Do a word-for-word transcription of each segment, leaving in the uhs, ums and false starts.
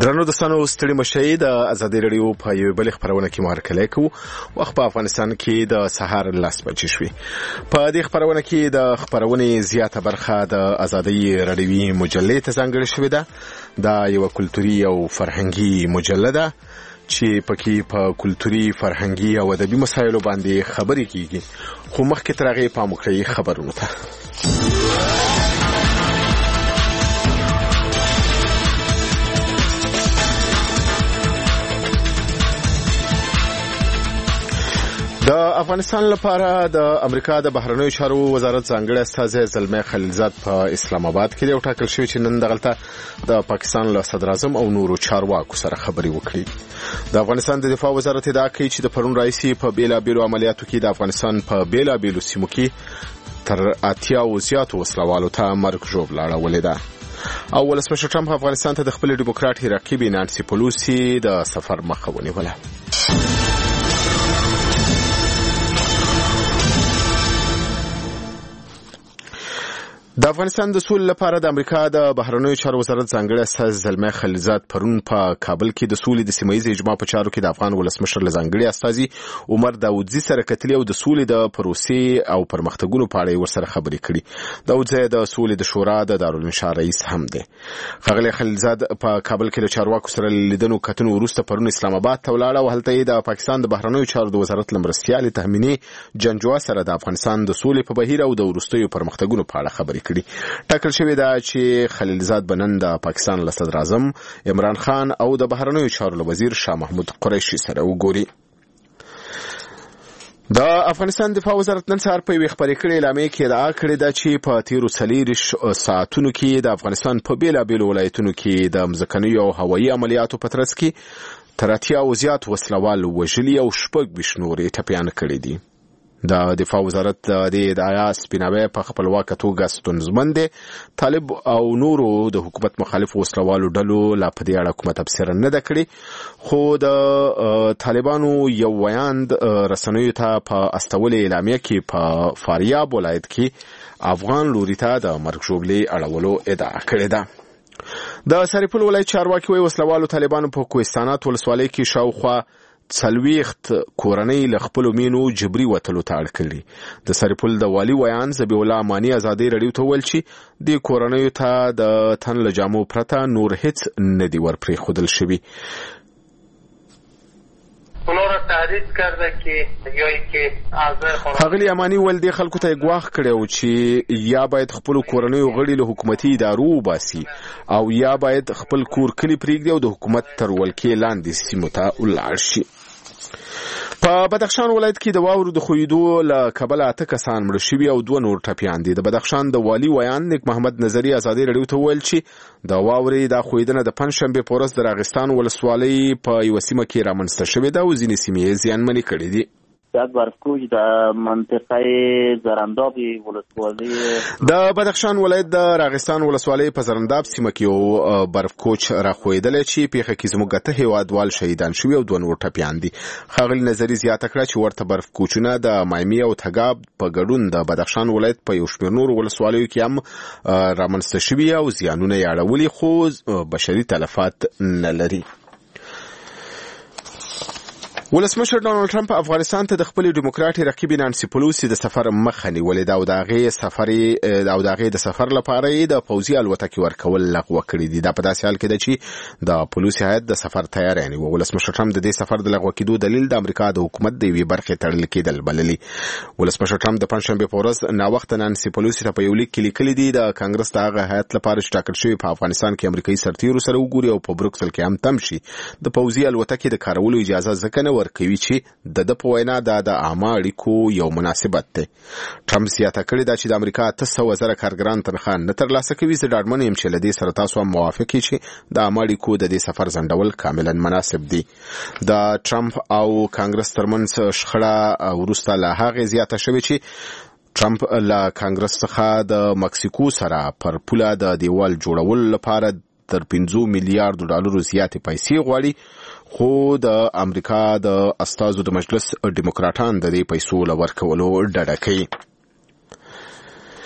درنو دوستانو ستړي مشي د ازادي رادیو په یو بل خبرونه کې مارکلای کو وخت په افغانستان کې د سهار لاس بچی شوي په دې خبرونه کې د خبرونه زیاته برخه د ازادي رادیوي مجلې ته ځانګړې شوې ده د یو کلتوري او فرهنګي مجله ده چې پکې په کلتوري فرهنګي او ادبي مسایلو باندې خبرې کیږي خو مخکې تر هغه په مخکې خبرونه ته د افغانستان لپاره د امریکا د بهرنیو چارو وزارت ځانګړی استازی زلمه خلیلزاد په اسلام آباد کې یو ټاکل شوی چې نن دغلته د پاکستان له صدر اعظم او نورو چارواکو سره خبرې وکړي. د افغانستان د دفاع وزارت ادعا کوي چې د پرون رئیسي په بیلا بیلو عملیاتو کې د افغانستان په بیلا بیلو سیمو کې تر اتیا او زیاتو وسلوالو ته مرګ ژوبله اړولې ده. او ولسمشر ټرمپ افغانستان ته د خپل ډیموکراټي رقیب نانسي پلوسی د سفر مخه ونیوله. د افغانستان د سولې لپاره د امریکا د بهرنیو چارو وزارت ځانګړی استازی زلمه خلیلزاد پرون په کابل کې د سولې د سیمه ییز اجماع په چارو کې د افغان ولسمشر له ځانګړي استازي عمر داودزي سره کتلې او د سولې د پروسې او پرمختګونو په اړه ورسره خبرې کړې. داودزي د سولې د شورا د دارالانشا رئیس هم دی. ښاغلی خلیلزاد په کابل کې د چارواکو سره لیدنو کتنو وروسته پرون اسلام آباد ته ولاړ او هلته یې د پاکستان د بهرنیو چارو د وزارت له مرستیالې تهمینې جنجوا سره د افغانستان د سولې په بهیر او د وروستیو پرمختګونو په اړه خبرې ټاکل شوی دا چې خلیلزاد بنن د پاکستان له صدر اعظم عمران خان او د بهرنیو چارو وزیر شاه محمود قریشي سره وګوري. د افغانستان دفاع وزارت نن سهار په یوې خبرې کړې اعلامیه کې ادعا کړې ده چې په تیرو څلوېښتو ساعتونو کې د افغانستان په بېلابېلو ولایتونو کې د مځکنیو او هوایي عملیاتو په ترڅ کې تر اتیا او زیات وسلوال وژلي او شپږ ویشت نور یې ټپیان کړي دي. د دفاع وزارت د ادعا سپیناوی په خپلواکه توګه ستونزمن دی. طالب او نورو د حکومت مخالف وسلوالو ډلو لا په دې اړه کومه تبصره نه ده کړې خو د طالبانو یو ویاند رسنیو ته په استولې اعلامیه کې په فاریاب ولایت کې افغان لوري ته د مرګ ژوبلې اړولو ادعا کړې ده. د سرپل ولایت چارواکي وایي وسلوالو طالبانو په کوهستانات ولسوالۍ کې شاوخوا څلوېښت کورنۍ له خپلو مینو جبري وتلو ته اړ کړي. د سرپل د والي ویان ذبیح الله اماني ازادي رادیو ته وویل چې دې کورنیو ته د تن له جامو پرته نور هیڅ نه دي ورپرېښودل شوي. ښاغلي اماني ویل دې خلکو ته یې ګواښ کړی و چې یا باید خپلو کورنیو غړي له حکومتي ادارو وباسي او یا باید خپل کور کلي پرېږدي او د حکومت تر ولکې لاندې سیمو ته ولاړ شي. په بدخشان ولایت کې د واورو د خویدو له کبله اته کسان مړه شوي او دوه نور ټپیان دي. د بدخشان د والي ویان نیک محمد نظري ازادي رادیو ته وویل چې د واورې دا خویدنه د پنجشنبې په ورځ د راغستان ولسوالۍ په یوه سیمه کې رامنځته شوې ده او ځینې سیمې یې زیانمنې کړې دي. یک برفکوش در منطقه زرنداب ولسوالی د بدخشان ولایت د راغستان ولسوالۍ په زرنداب سیمه کې یو برفکوچ راخویدلی چې پیښه کې زموږ اته هیوادوال شهیدان شوي او دوه نور ټپیان دي. ښاغلي نظري زیاته کړه چې ورته برفکوچونه د مایمي او تګاب په ګډون د بدخشان ولایت په یو شمېر نورو ولسوالیو کې هم رامنځته شوي او زیانونه یې اړولي خو بشري تلفات نه لري. ولسمشر ډانلډ ټرمپ افغانستان ته د خپل ډیموکراټي رقیب نانسي پلوسی د سفر مخه نیولې ده او د هغې سفر او د هغې د سفر لپاره یې د پوځي الوتکې ورکول لغوه کړي دي. دا په داسې حال کې ده چې د پلوسی هیات د سفر تیاری نیوه. ولسمشر ټرمپ د دې سفر د لغوه کېدو دلیل د امریکا د حکومت د یوې برخې تړل کېدل بللي. ولسمشر ټرمپ د پنجشنبې په ورځ ناوخته نانسي پلوسی ته په یو لیک کې لیکلي دي د کانګرس د هغه هیات لپاره چې ټاکل شوی په افغانستان کې امریکایي سرتیرو سره وګوري او په بروکسل کې هم تم شي د پوځي الوتکې د کارولو اجازه ځکه نه ورکوي چې د د په وینا دا د عامه اړیکو یو مناسبت دی. ټرمپ زیاته کړې ده چې د امریکا اته سوه زره کارګران تنخواه نه ترلاسه کوي. زه ډاډمن یم چې له دې سره تاسو هم موافق یې چې د عامه اړیکو د دې سفر ځنډول کاملا مناسب دي. د ټرمپ او کانګرس ترمنځ شخړه وروسته له هغې زیاته شوې چې ټرمپ له کانګرس څخه د مکسیکو سره پر پوله د دیوال جوړولو لپاره تر پنځه میلیارډ ډالرو زیاتې پیسې غواړي خو د امریکا د استازو د مجلس ډیموکراټان د دې پیسو له ورکولو ډډه کوي.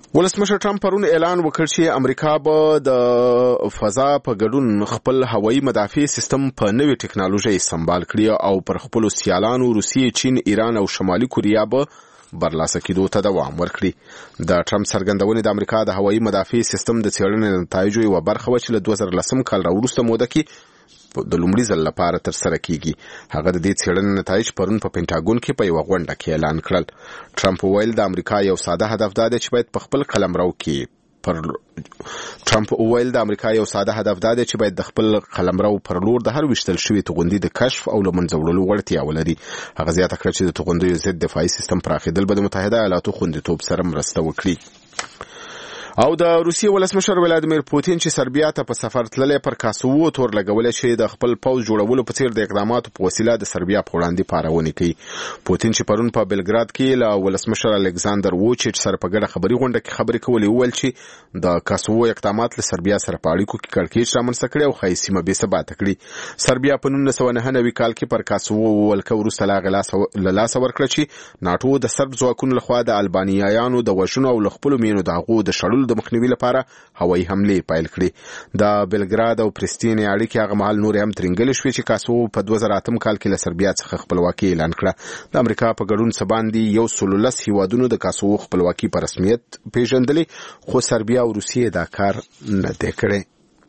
ولسمشر ټرمپ پرون اعلان وکړ چې امریکا به د فضا په ګډون خپل هوایي مدافع سیستم په نوې ټکنالوژي سمبال کړي او پر خپل سیالانو روسیې، چین، ایران او شمالي کوریا به برلاسه کېدو ته دوام ورکړي. د ټرمپ څرګندونې د امریکا د هوایي مدافع سیستم د څېړنې نتایجو یوه برخه وه چې له دوه زره لسم کال راوروسته موده کې د لومړي ځل لپاره ترسره کیږي. هغه د دې څېړنې نتایج پرون په پینټاګون کې په یوه غونډه کې اعلان کړل. ټرمپ وویل د امریکا یو ساده هدف دا دی چې باید په خپل قلمرو کې پر ټرمپ وویل د امریکا یو ساده هدف دا دی چې باید د خپل قلمرو پر لور د هر ویشتل شوي توغندي د کشف او له منځه وړلو وړتیا ولري. هغه زیاته کړه چې د توغندیو ضد دفاعي سیستم پراخېدل به د متحده ایالاتو خوندیتوب سره مرسته وکړي. او د روسیې ولسمشر ولادیمیر پوتین چې سربیا ته په سفر تللی پر کاسوو تور لګولې چې د خپل پوځ جوړولو په څیر د اقداماتو په وسیله د سربیا په وړاندې پارونې کوي. پوتین چې پرون په بلګراد کې له ولسمشر الکساندر ووچیچ سره په ګډه خبري غونډه کې خبرې کولې وویل چې د کاسوو اقدامات له سربیا سره په اړیکو کې کړکېچ رامنځته کړي او ښایي سیمه بې ثباته کړي. سربیا په نولس سوه نهه نوي کال کې پر کاسوو ولکه وروسته له هغې له لاسه ورکړه چې ناټو د سرب ځواکونو لخوا د البانیایانو د وژنو او له خپلو مینو د هغو د شړلو د مخنیوي لپاره هوایي حملې پیل کړې. د بلګراد او پرستینې اړیکې هغه مهال نورې هم ترنګلې شوې چې کاسوو په دوه زره اتم کال کې له سربیا څخه خپلواکي اعلان کړه. د امریکا په ګډون څه باندې یو سل لس هیوادونو د کاسوو خپلواکي په رسمیت پیژندلې، خو سربیا او روسیې دا کار نه دی کړی.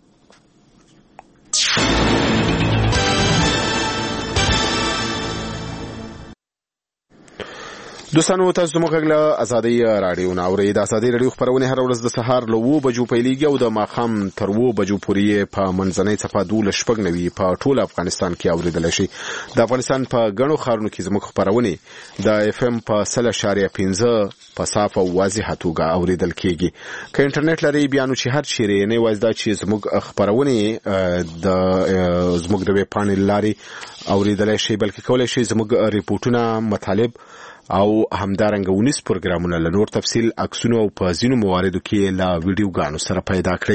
دوستانو تاسو زموږ غږ له ازادۍ راډیو نه اورئ. د ازادۍ راډیو خپرونې هره ورځ د سهار له اوو بجو پیلېږي او د ماښام تر اوو بجو پورې په منځنۍ څپه دولس شپږ نوي په ټول افغانستان کې اورېدلی شي. د افغانستان په ګڼو ښارونو کې زموږ خپرونې د اف ام په سل اشاریه پنځه په صافه او واضحه توګه اورېدل کېږي. که انټرنیټ لرئ بیا نو چې هر چیرې نه یوازې دا چې زموږ خپرونې د زموږ د ویب پاڼې له لارې اورېدلی شئ، بلکې کولی شئ زموږ ریپورټونه، مطالب او همدارنګه ونیس پروګرامونه له نور تفصیل، عکسونو او په ځینو مواردو کې له ویډیوګانو سره پیدا کړئ.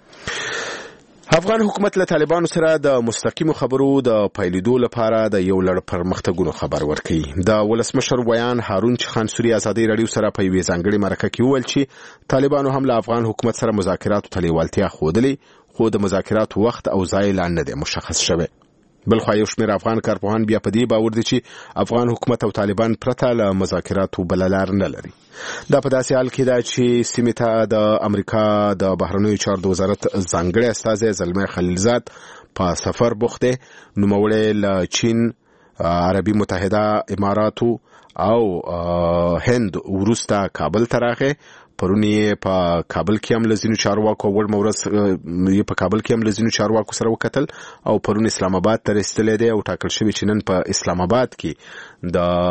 افغان حکومت له طالبانو سره د مستقیمو خبرو د پیلېدو لپاره د یو لړ پرمختګونو خبر ورکوي. د ولسمشر ویان هارون خانسوري ازادۍ راډیو سره په یوې ځانګړې مرکه کې وویل چې طالبانو هم له افغان حکومت سره مذاکراتو ته لیوالتیا ښودلې، خو د مذاکراتو وخت او ځای لا نه دی مشخص شوی. بلخوا یو شمېر افغان کارپوهان بیا په دې باور دي چې افغان حکومت او طالبان پرته له مذاکراتو بله لار نه لري. دا په داسې حال کې ده چې سیمې ته د امریکا د بهرنیو چارو د وزارت ځانګړی استازی زلمی خلیلزاد په سفر بوخت دی. نوموړی له چین، عربي متحده اماراتو او هند وروسته کابل ته راغی. پرون یې په کابل کې هم له ځینو چارواکو وړ مورث یې په کابل کې هم له ځینو چارواکو سره وکتل او پرون اسلام آباد ته رسېدلی دی او ټاکل شوي چې نن په اسلام آباد کې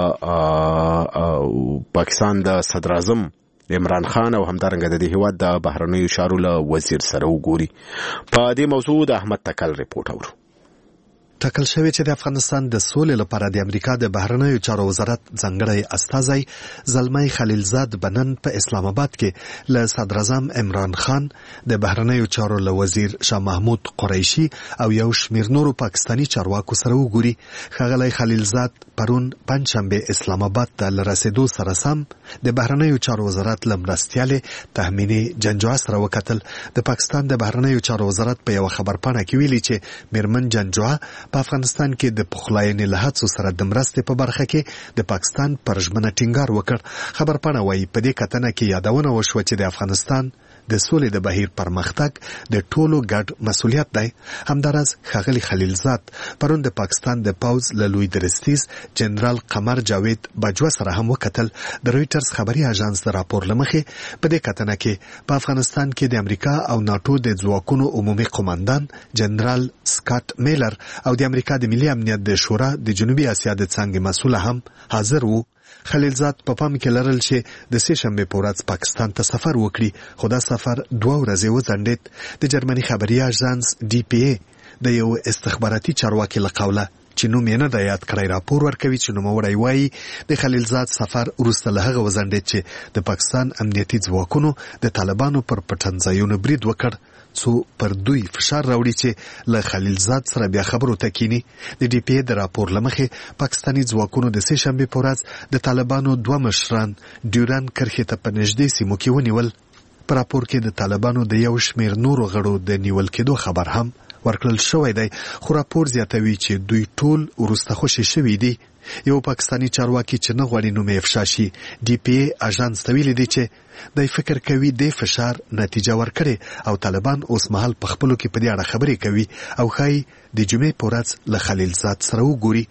د پاکستان د صدر اعظم عمران خان او همدارنګه د دې هیواد د بهرنیو چارو له وزیر سره وګوري. په دې موضوع د احمد تکل ریپورټ اورو. ټاکل شوی چې د افغانستان د سولې لپاره د امریکا د بهرنیو چارو وزارت ځانګړی استازی زلمی خلیلزاد بنن په اسلام آباد کې له صدر اعظم عمران خان، د بهرنیو چارو له وزیر شاه محمود قریشي او یو شمېر نورو پاکستاني چارواکو سره وګوري. ښاغلی خلیلزاد پرون پنجشنبه اسلام آباد ته له رسېدو سره سم د بهرنیو چارو وزارت له مرستیالې تهمینې جنجوعه سره وکتل. د پاکستان د بهرنیو چارو وزارت په یوه خبرپاڼه کې ویلي چې میرمن جنجوعه په افغانستان کې د پخلاینې له هڅو سره د مرستې په برخه کې د پاکستان پر ژمنه ټینګار وکړ. خبرپاڼه وایي په دې کتنه کې یادونه وشوه چې د افغانستان د سولې د بهیر پرمختګ د ټولو ګډ مسؤلیت دی. همداراز ښاغلي خلیلزاد پرون د پاکستان د پوځ له لوی درستیز جنرال قمر جاوید باجوه سره هم وکتل. د رویټرز خبري اژانس د راپور له مخې په دې کتنه کې په افغانستان کې د امریکا او ناټو د ځواکونو عمومي قوماندان جنرال سکاټ میلر او د امریکا د ملي امنیت د شورا د جنوبي اسیا د څانګې مسؤل هم حاضر وو. خلیلزاد په پام کې لرل چې د سې شنبې په ورځ پاکستان ته سفر وکړي، خو دا سفر دوه ورځې وځنډېد. د جرمني خبري اژانس ډي پی ای د یو استخباراتي چارواکي له قوله چې نوم یې نه دی یاد کړی راپور ورکوي چې نوموړی وایي د خلیلزاد سفر وروسته له هغه وځنډېد چې د پاکستان امنیتي ځواکونو د طالبانو پر پټنځایونو برید وکړ، څو پر دوی فشار راوړي چې له خلیلزاد سره بیا خبرو ته کینی. د ډي پی ای د راپور لمخې پاکستاني ځواکونو د سې شنبې په ورځ د طالبانو دوه مشران ډیورن کرښې ته په نږدې سیمو کې ونیول. په راپور کې د طالبانو د یو شمېر نورو غړو د نیول کېدو خبر هم ورکړل شوی دی، خو راپور زیاتوي چې دوی ټول وروسته خوشي شوي دي. یو پاکستاني چارواکي چې نه غواړي نوم یې افشا شي ډي پی ای اژانس ته ویلي دی چې دی فکر کوي د فشار نتیجه ورکړي او طالبان اوس مهال په خپلو کې په دې اړه خبرې کوي او ښایي د جمعې په ورځ له خلیلزاد سره وګوري.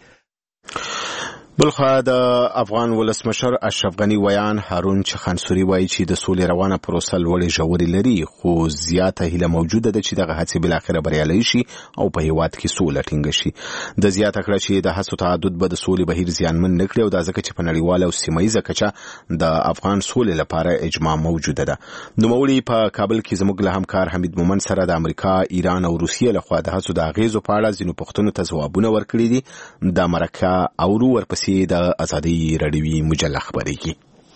بلخوا د افغان ولسمشر اشرف غنی ویان هارون چخانسوري وایي چې د سولې روانه پروسه لوړې ژورې لري، خو زیاته هیله موجوده ده چې دغه هڅې بالاخره بریالۍ شي او په هیواد کې سوله ټینګه شي. د زیاته کړه چې د هڅو تعدد به د سولې بهیر زیانمن نه کړي او دا ځکه چې په نړیواله او سیمهییزه کچه د افغان سولې لپاره اجماع موجوده ده. نوموړي په کابل کې زموږ له همکار حمید مومن سره د امریکا، ایران او روسیې لخوا د هڅو د اغیزو په اړه ځینو پوښتنو ته ځوابونه ورکړي دي. د مرکه اورو ورپسې د ازادي رادیوي مجله خبرېږي.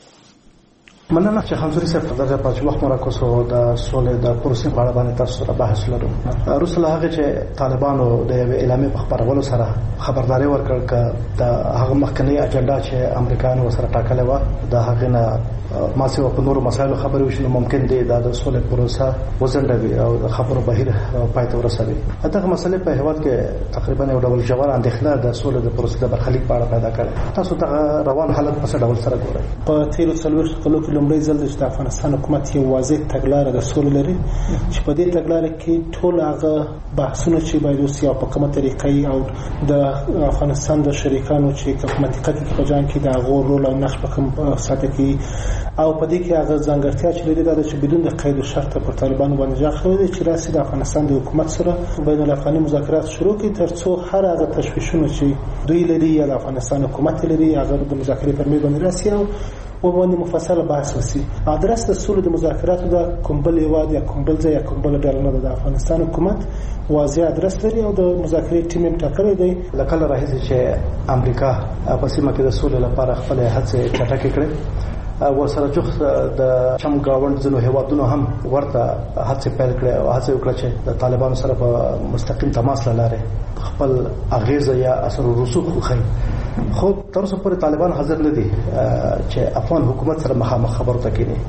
مننه چې خمسوري صاحب دغه په وخت مرکز او د سولې د پروسې په اړه باندې تاسو سره بحث لرو. روسله هغه چې طالبانو د اعلامي په خبرولو سره خبرداري ورکړ ک د هغه مخکنی اجنډا چې امریکایانو سره ټاکلې و د هغه نه ما سي په نورو مسایلو خبرې وشي ممکن دی د سولې پروسه وزندوي او د خبرو بهیر پای ته ورسوي. دغه مسلې په هیواد کې تقریبا یو ډول ژور اندېښنه د سولې د پروسې د برخلیک په اړه پیدا کړه. تاسو ته روان حالت په څه ډول سره ګورئ؟ په تیرو څلوېښتو کلو کې لومړی ځل د افغانستان حکومت یو واضح تګلاره د سولې لري چې په دې تګلاره کې ټول هغه بحثونه چې باید وسي او په کومه طریقې او د افغانستان د شریکانو چې په منطقه کې په ځان کې د هغو رول او نقش په کوم ساته کې او په دې کې هغه ځانګړتیا چې لري دا چې بدون د قید او شرط پر طالبانو باندې ځخره دي چې راسي د افغانستان د حکومت سره بین الافغاني مذاکرات شروع کړي ترڅو هر هغه تشویشونه چې دوی لري یا د افغانستان حکومت لري هغه د مذاکرې پر میز باندې راسي او و باندې مفصل بحث وسی. ادرس د سولې د مذاکراتو د کومبل هیواد یا کومبل ځای یا کومبل ډول نه د افغانستان حکومت واضح ادرس لري او د مذاکرې ټیم هم ټاکلی دی. لکه راځي چې امریکا په سیمه کې د سولې لپاره خپل هڅې چټکې کړې او سره جوخ د چم گاوند زنو هیوادونو هم ورته هڅې پیل کړې او هڅه وکړه چې د طالبانو سره په مستقیم تماس لاره خپل اغیزه یا اثر رسوخ وخی. خو تر اوسه پورې طالبان حاضر نه دي چې افغان حکومت سره مخامخ خبرو ته کېني.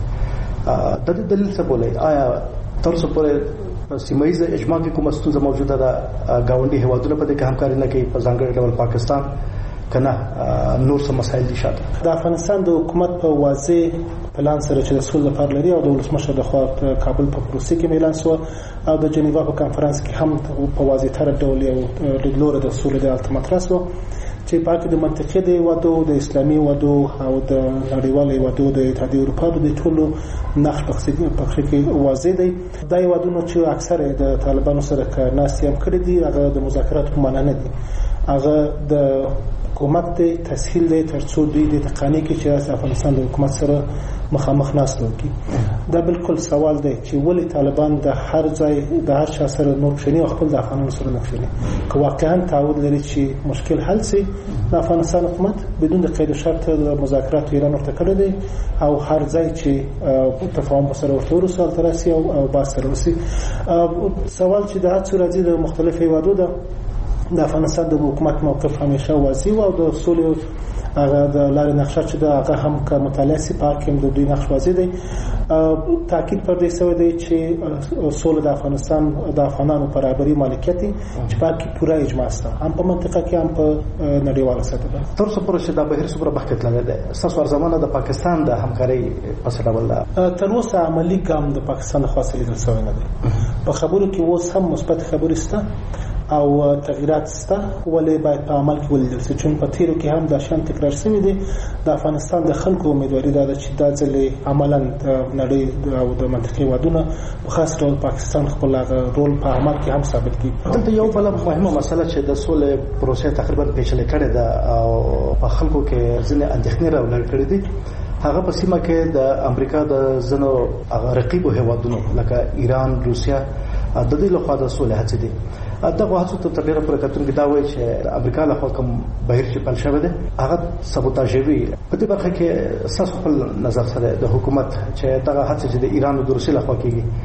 د دې دلیل څه بولئ؟ آیا تر اوسه پورې سیمهییزه اجماع کې کومه ستونزه موجوده ده؟ ګاونډي هیوادونه په دې کې همکاري نه کوي، په ځانګړي ډول پاکستان کنه نور څه مسایل دي شاته. د افغانستان د حکومت په واضح پلان سره چې د سولې لپاره لري او د ولسمشر د خوا کابل په پروسې کې اعلان شو او د جنیوا په کانفرنس کې هم په واضح تر ډول یو لیدلوره د سولې د الټیمات راسو چې پاتې د منطقې د وادو د اسلامي وادو او د نړیوالي وادو د اتحادیې اروپا د ټولو نقش په کې واضح دی. دا وادونه چې اکثره د طالبانو سره کارناسي هم کړی دي هغه د مذاکراتو په معنا نه دي، هغه د حکومت د تسهیل دی ترڅو دوی د تقانی کې چې افغانستان د حکومت سره مخامخ ناست وکړي. دا بالکل سوال دی چې ولې طالبان د هر ځای د هر چا سره نور شنی او خپل د افغانانو سره نه شنی که واقعا تعهد لري چې مشکل حل شي. د افغانستان حکومت بدون د قید شرط د مذاکرات ایران ورته کړی دی او هر ځای چې تفاهم سره ورته ورسول ترسي او با سره وسی. سوال چې د هڅو راځي د مختلفو هیوادو د د افغانستان د حکومت موقف همیشه واضح او د سولې هغه د لارې نقشه چې د هغه هم که مطالعه سي پاکم د دوی نقش واضح دی. تاکید پر دې شوی دی چې سولې د افغانستان د افغانانو برابرۍ مالکیت چې پاکي پوره اجماع است هم په منطقه کې هم په نړیواله سطح. تر څو پورې چې دا بهیر سره بحث لګی دی تاسو ورزمانه د پاکستان د همکاري په څه ډول ده؟ تر اوسه عملی ګام د پاکستان خاصه لیدل شوی نه دی. په خبرو کې اوس هم مثبت خبرې شته او تغیرات سته ولې باید په عمل کې ولیدل شي. چون په تیرو کې هم دا شان تکرار شوی دی. د افغانستان د خلکو امیدواري ده چې دا ځلې عملاً د نړۍ او د منطقې وادونه په خاص ډول پاکستان خپل رول په عمل کې هم ثابت کړي. دلته یو بل مهمه مسله چې د سولې پروسې تقریبا پیچلې کړې ده او په خلکو کې ځینې اندېښنې راولاړ کړې دي هغه په سیمه کې د امریکا د ځینو رقیبو هیوادونو لکه ایران، روسیا د دې لخوا د سولې هڅې دي. دغه هڅو ته تبلیغ پر کتونکو دا وایي چې امریکا له خوا کوم بهیر چې پل شوی دی هغه سبوتاژوي. په دې برخه کې تاسو خپل نظر سره د حکومت چې دغه هڅې چې د ایران او روسیې له خوا کېږي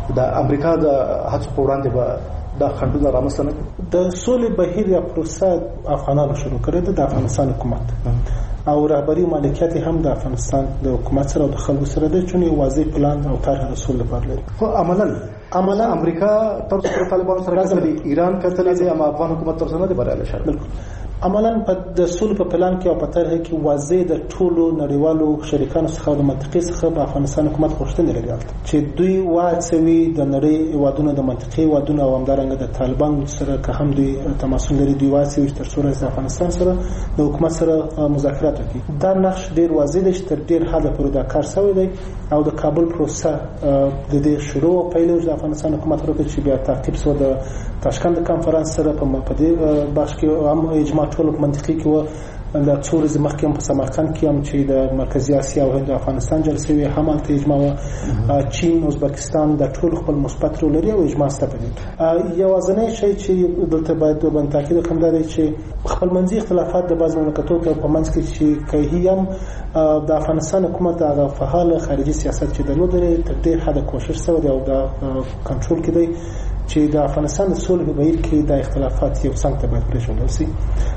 د امریکا د هڅو په وړاندې به دا خنډونه رامنځته نه کړي. د سولې بهیر یا پروسه افغانانو شروع کړې ده، د افغانستان حکومت او رهبری مالکیت هم د افغانستان د حکومت سره او د خلکو سره د چون یو واضح پلان او طرح د سولې لپاره لري. خو عملاً عملاً امریکا تر څو طالبان سره کتلې، ایران کتلې دي، اما افغان حکومت تر څو نه دی بریالی شوی. بالکل عملاً په د سولې په پلان کې او په طرح کې واضح د ټولو نړیوالو شریکانو څخه د منطقي څخه په افغانستان حکومت غوښتنه لري چې دوی واڅوي د نړۍ هیوادونو د منطقي هیوادونو او همدارنګه د طالبان سره که هم دوی تماسونه لري، دوی واڅوي تر څو د افغانستان سره د حکومت سره مذاکرات وکړي. دا نقش ډیر واضح دی چې تر ډیر حده پورې دا کار شوی دی او د کابل پروسه د دې شروع او پیلوج د افغانستان حکومت وکړي چې بیا تعقیب شو د تاشکند کانفرنس سره په دې بحث کې هم اجماع ټول منطقي کې و. د څو ورځې مخکې هم په سمرقند کې هم چې د مرکزي اسیا او هند افغانستان جلسې وي هم هلته اجماع و. چین، ازبکستان د ټول خپل مثبت رول لري او اجماع شته په دې. یوازینی شی چې دلته باید باندې تاکید وکړم دا دی چې خپلمنځي اختلافات د بعض مملکتونو په منځ کې چې کوي هم د افغانستان حکومت هغه فعال خارجي سیاست چې درلود تر ډېر حده کوشش شوی دی او دا کنټرول کړي چې د افغانستان د سولې په بهیر کې د اختلافات یو څنګه باید پرېښودل شي.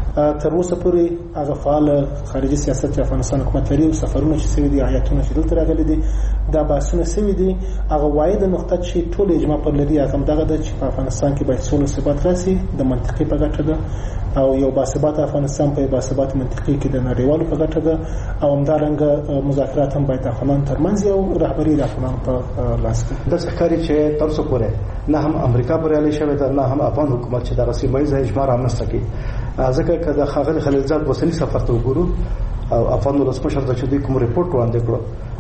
تر اوسه پورې هغه فعال خارجي سیاست چې افغانستان حکومت لري او سفرونه چې شوي دي، آیاتونه چې دلته راغلي دي، دا بحثونه شوي دي. هغه واحده نقطه چې ټول اجماع پر لري هغه همدغه ده چې په افغانستان کې باید سوله ثبات راشي، د منطقي په ګټه ده او یو باثبات افغانستان په باثبات منطقي کې د نړیوالو په ګټه ده او همدارنګه مذاکرات هم باید د افغانانو ترمنځ او رهبري د افغانانو په لاس کې. د ښکاري چې تر څو پورې نه هم امریکا بریالي شوی ده، نه هم افغان حکومت چې دغه سیمه ییزه اجماع رامنځته کړي. ځکه که د ښاغلي خلیلزاد اوسني سفر ته وګورو او افغان ولسمشر ته چې دوی کوم ریپورټ وړاندې کړو،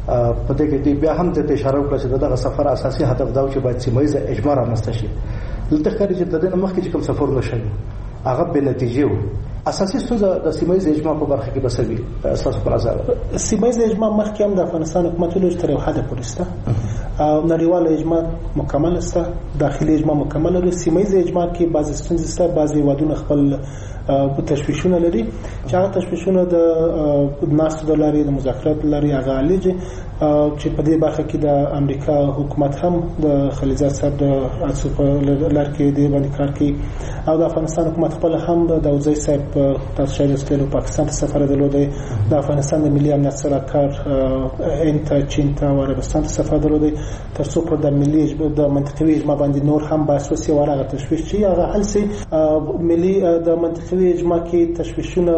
په دې کې دوی بیا هم د اشاره وکړه چې دغه سفر اساسي هدف دا و چې باید سیمه ییزه اجماع رامنځته شي. دلته ښکاري چې د دې نه مخکې چې کوم سفر وشوي هغه بې نتیجې و. اساسي ستونزه د سیمه ییزې اجماع په برخه کې بسوي اساس پر نظر سیمه ییزې اجماع مخکې هم د افغانستان حکومت له تر یو حده پورې شته، نړیواله اجماع مکمل شته، داخلي اجماع مکمل لري. سیمه ییزې اجماع کې بعضې ستونزې شته، بعضې هیوادونه خپل تشویشونه لري چې هغه تشویشونه د ناستو د لارې د مذاکراتو لارې هغه عالجي چې په دې برخه کې د امریکا حکومت هم د خلیلزاد صاحب د هڅو په لار کې دې باندې کار کوي او د افغانستان حکومت خپل هم د داودزی صاحب تاسو شاید استلو پاکستان ته سفر درلوده، د افغانستان د ملي امنیت سره کار هند ته، چین ته او عربستان ته سفر درلوده تر څو په د ملي د منطقوي اجماع باندې نور هم بحث وشي او هغه تشویش چې هغه حل شي. ملي د منطقوي اجماع کې تشویشونه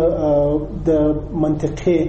د منطقي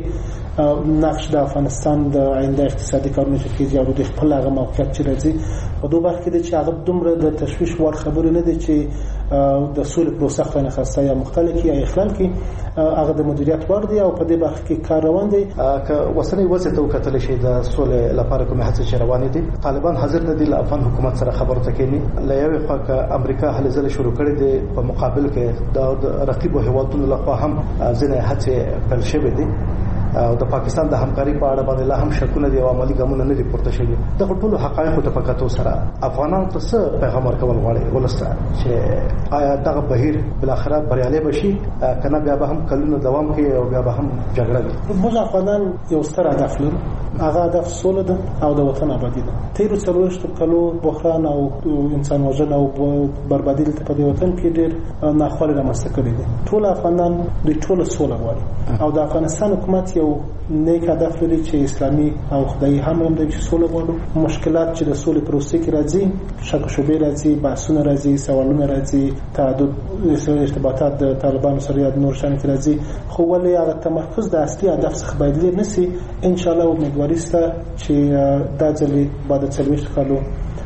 نقش د افغانستان د آینده اقتصادي کارونو چې کېږي او د خپل هغه موقعیت چې راځي په دوه برخه کې چې هغه دومره د تشویش وړ خبرې نه دي چې د سولې پروسه خلنه خاصه یا مختلف یا اخلال کې هغه د مدیریت وړ دی او په دې برخه کې کار روان دی. که وسنۍ وضع ته وکتل شي د سولې لپاره کومه هڅې چې روانې دي، طالبان حاضر نه دي له افغان حکومت سره خبرو ته کېني. له یوې خوا که امریکا هلې ځلې شروع کړې دي، په مقابل کې د رقیبو هیوادونو لخوا هم ځینې هڅې پیل شوې دي او د پاکستان د همکاري په اړه باندې لا هم شکونه دي او عملي ګامونه نه دي پورته شوي. دغه ټولو حقایقو ته په کتو سره افغانانو ته څه پیغام ورکول غواړي ولسته چې آیا دغه بهیر بالاخره بریالی بشي که نه بیا به هم کلونه دوام کوي او بیا به هم جګړه وي؟ موږ افغانان یو ستر هدف لرو، هغه هدف سوله ده او د وطن آبادي ده. تیرو څلوېښتو کالو بحران او انسان وژنه او بربادي دلته په دې وطن کې ډېر ناخوالې رامنځته کړي دي. ټول افغانان دوی ټوله سوله غواړي او د افغانستان حکومت یو نیک هدف لري چې اسلامي او خدایي هم هم د سولې غواړو. مشکلات چې د سولې پروسې کې راځي، شک شبهې راځي، بحثونه راځي، سوالونه راځي، تعدد ارتباطات د طالبانو سره یا نور شان کې راځي، خو ولې هغه تمرکز د اصلي هدف څخه باید لرې نشي. ان شاء الله امیدواري شته چې دا ځلې بعد د څلوېښتو کالو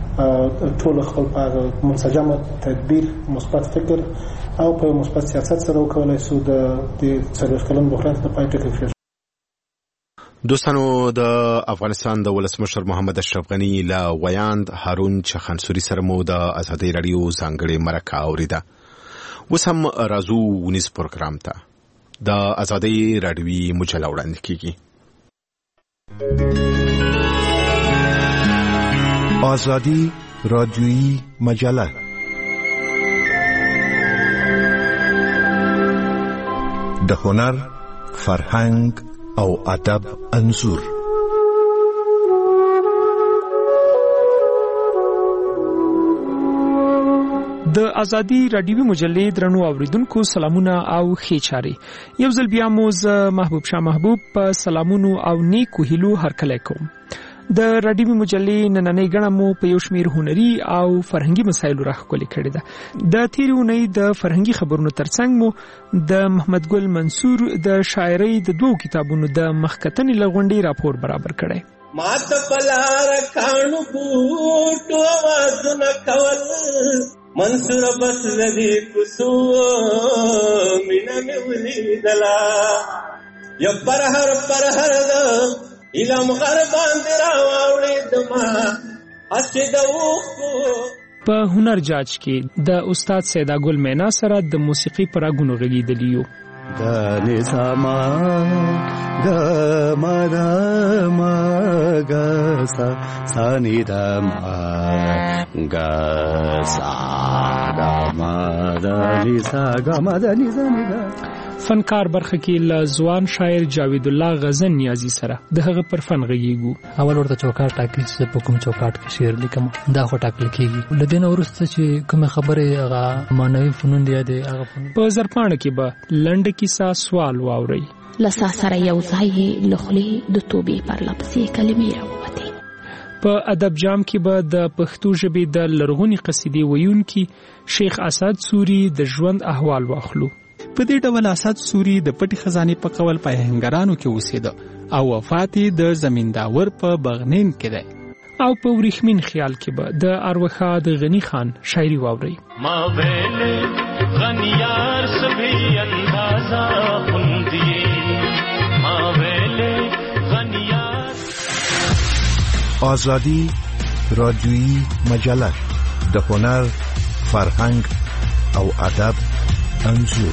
ټول خپل په منسجم تدبیر، مثبت فکر او په مثبت سیاست سره وکولای شو د څلوېښت کلن بحران ته پای ټکی. دوستانو، د افغانستان د ولسمشر محمد اشرف غني له ویاند هارون چخانسوري سره مو د ازادۍ راډیو ځانګړې مرکه اوریده. اوس هم راځو ونیز پروګرام ته. د ازادۍ راډیوي مجله وړاندې کیږي. آزادی رادیویی مجله د هنر، فرهنګ او ادب انځور. د ازادي رادیوي مجلې درنو اوریدونکو سلامونه او ښې چارې. یو ځل بیا مو زه محبوب شاه محبوب په سلامونو او نیکو هیلو هرکلی کوم. د رادیوي مجلې نننۍ ګڼه مو په یو شمېر هنري او فرهنګي مسایلو راښکلې کړې ده. د تېرې اونۍ د فرهنګي خبرونو ترڅنګ مو د محمد ګل منصور د شاعرۍ د دوو کتابونو د مخکتنې له غونډې راپور برابر کړی. مات پلار کانو بوټو وازونه کول منصور بس لدی کوسو مینا می ولیدلا یا پرهر پرهر دا الهام غربان درا واولې دما اسید وخو. په هنر جاج کې د استاد سیدا ګل مینا سره د موسیقي پراګونو غږیدلی یو. د نسما د مدما غسا سانی د ما غسا د ما د نسا غ ما د نسا نگا. فنکار برخه کې له ځوان شاعر جاوید الله غزن نیازی سره د هغه پر فن غږیږو. اول ورته چوکاټ ټاکل چې په کوم چوکاټ کې شعر لیکم دا خو ټاکل کېږي. لدین ورسته چې کوم خبره هغه مانوي فنون دی هغه فنون. په زرپاڼه کې به لنډ کیسه سوال واوري. لسا سره یو ځای لخلی د توبې پر لپسې کلمې راووتې. په ادب جام کې به د پښتو ژبې د لرغونی قصیدې ویونکي شیخ اسد سوري د ژوند احوال واخلو. په دې ډول اسد سوري د پټي خزانې په قول په هنګرانو کې اوسېده او وفات د زمینداور په بغنین کې ده. او په وریښمین خیال کې به د اروخا د غنی خان شاعري واوري. ما ویل غنیار سبھی اندازا خوندیه ما ویل غنیار. آزادی رادیویی مجله د هنر، فرهنګ او ادب انځور.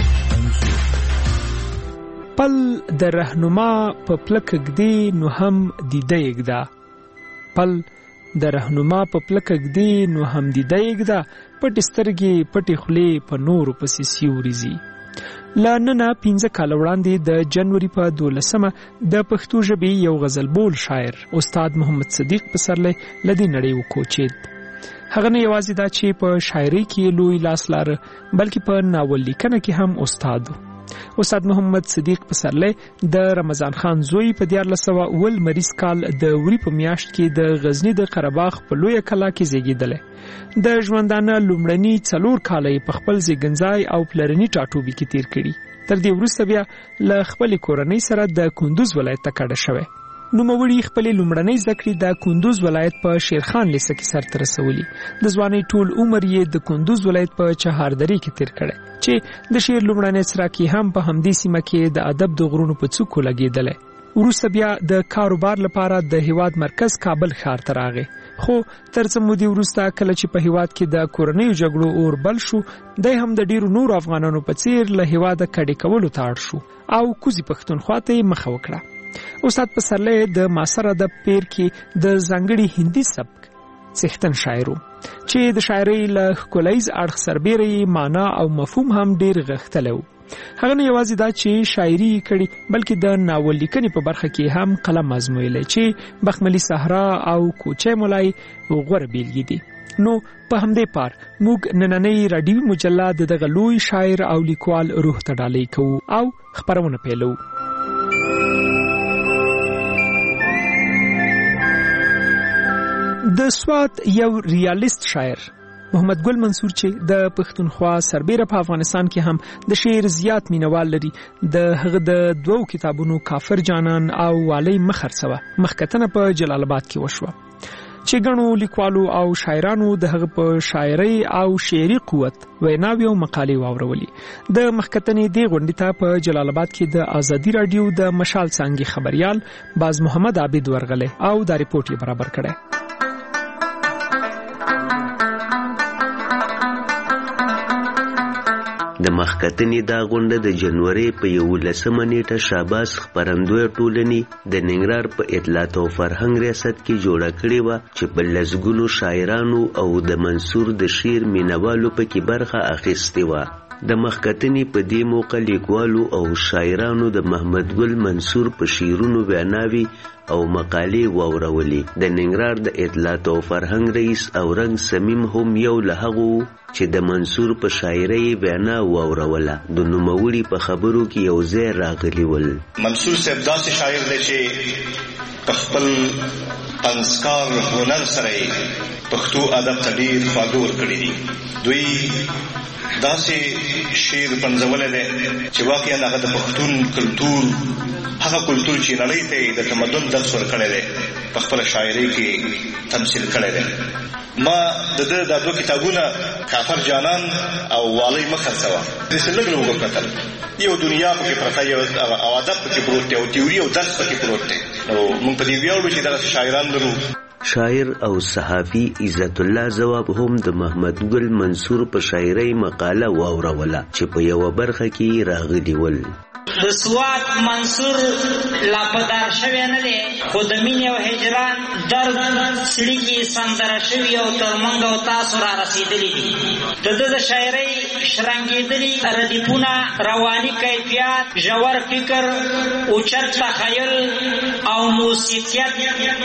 پل د رهنما په پلکه ږدي نو هم دیده یږدا. پل د رهنما په پلکه ږدي نو هم دیده یږدا. پټې سترګې پټې خولې په نورو پسې سیوري ځي. له ننه پنځه کاله وړاندې د جنوري په دولسمه د پښتو ژبې یو غزلبول شاعر استاد محمد صدیق پسرلی له دې نړۍ وکوچېد. هغه نه یوازې دا چې په شاعرۍ کې لوی لاس لاره بلکې په ناول لیکنه کې هم استاد و. استاد محمد صدیق پسرلی د رمضان خان زوی په دیارلس سوه اوول مریض کال د وری په میاشت کې د غزني د قرهباغ په لویه کلا کې زیږېدلی. د ژوندانه لومړني څلور کاله یې په خپل زیږنځای او پلرني ټاټوبي کې تیر کړي. تر دې وروسته بیا له خپلې کورنۍ سره د کندوز ولایت ته کډه شوی. نوموړي خپلې لومړنۍ زده کړې د کندوز ولایت په شیرخان لیسه کې سرته رسولي. د ځوانۍ ټول عمر یې د کندوز ولایت په چهاردرې کې تیر کړی چې د شعر لومړنی څراک یې هم په همدې سیمه کې د ادب د غرونو په څوکو لګېدلی. وروسته بیا د کاروبار لپاره د هیواد مرکز کابل ښار ته راغی. خو تر څه مودې وروسته کله چې په هیواد کې د کورنیو جګړو اور بل شو دی هم د ډیرو نورو افغانانو په څیر له هیواده کډې کولو ته اړ شو او کوزي پښتونخوا ته یې مخه وکړه. استاد پسرلی د معاصر ادب پیر کې د ځانګړي هندي سبک څښتن شاعر و چې د شاعرۍ له ښکلیز اړخ سربیره معنا او مفهوم هم ډیر غښتلی و. هغه نه یوازې دا چې شاعري کړي بلکې د ناول لیکنې په برخه کې هم قلم ازمویلی چې بخملي صحرا او کوچی مولای غوره بیلګې دي. نو په همدې پار موږ نننۍ رادیوي مجله د دغه لوی شاعر او لیکوال روح ته ډالۍ کوو او خپرونه پیلوو. د سوات یو ریالیست شاعر محمد ګل منصور چې د پښتونخوا سربیره په افغانستان کې هم د شعر زیات مینوال لري. د هغه د دوو کتابونو کافر جانان او والی مخرڅوه مخکتنه په جلال آباد کې وشوه چې ګڼو لیکوالو او شاعرانو د هغه په شاعرۍ او شعري قوت ویناوې او مقالې واورولي. د مخکتنې دې غونډې ته په جلال آباد کې د ازادي راډیو د مشال څانګې خبریال باز محمد عابد ورغلی او دا ریپورټ یې برابر کړی. د مخکتنې دا غونډه د جنوري په یولسمه نیټه شاباس خپرندویه ټولنې د ننګرهار په اطلاعات او فرهنګ ریاست کې جوړه کړې وه چې په لسګونو شاعرانو او د منصور د شعر مینوالو پکې برخه اخیستې وه. د مخکتنې په دې موقع لیکوالو او شاعرانو د محمد ګل منصور په شعرونو ویناوې او مقالې واورولې. د ننګرهار د اطلاعات او فرهنګ رئیس او رنګ سمیم هم یو له هغو چې د منصور په شاعرۍ وینا واوروله. د نوموړي په خبرو کې یو ځای راغلی ول. منصور صاحب داسې شاعر دی چې په خپل طنزکار هنر سره پښتو ادب ته ډېر خواږه ورکړي دي. دوی داسې شعر پنځولی دی چې واقعا هغه د پښتون کلتور، هغه کلتور چې نړۍ ته د تمدن درس ورکړی دی، په خپله شاعرۍ کې تمثیل کړی دی. ما د ده دا دوه کتابونه کافر جانان او والی مه خرڅوه داسې لږ لږ وکتل. یو دنیا پکې پرته، یو او ادب پکې پروت دی، او تیوري او درس پکې پروت دی. نو موږ په دې ویاړو چې دغسې شاعران لرو. شاعر او صحافي عزت الله ځواب هم د محمد ګل منصور په شاعرۍ مقاله واوروله چې په یوه برخه کې راغلي ول. د سوات منصور لا پدار شوی نه دی، خو د مینې او هجران درد سړي کې سندره شوي او تر موږ او تاسو را رسېدلي دي. د ده د شاعرۍ شرنګېدلي ردیفونه، رواني کیفیت، ژور فکر، اوچت تخیل او موسیقیت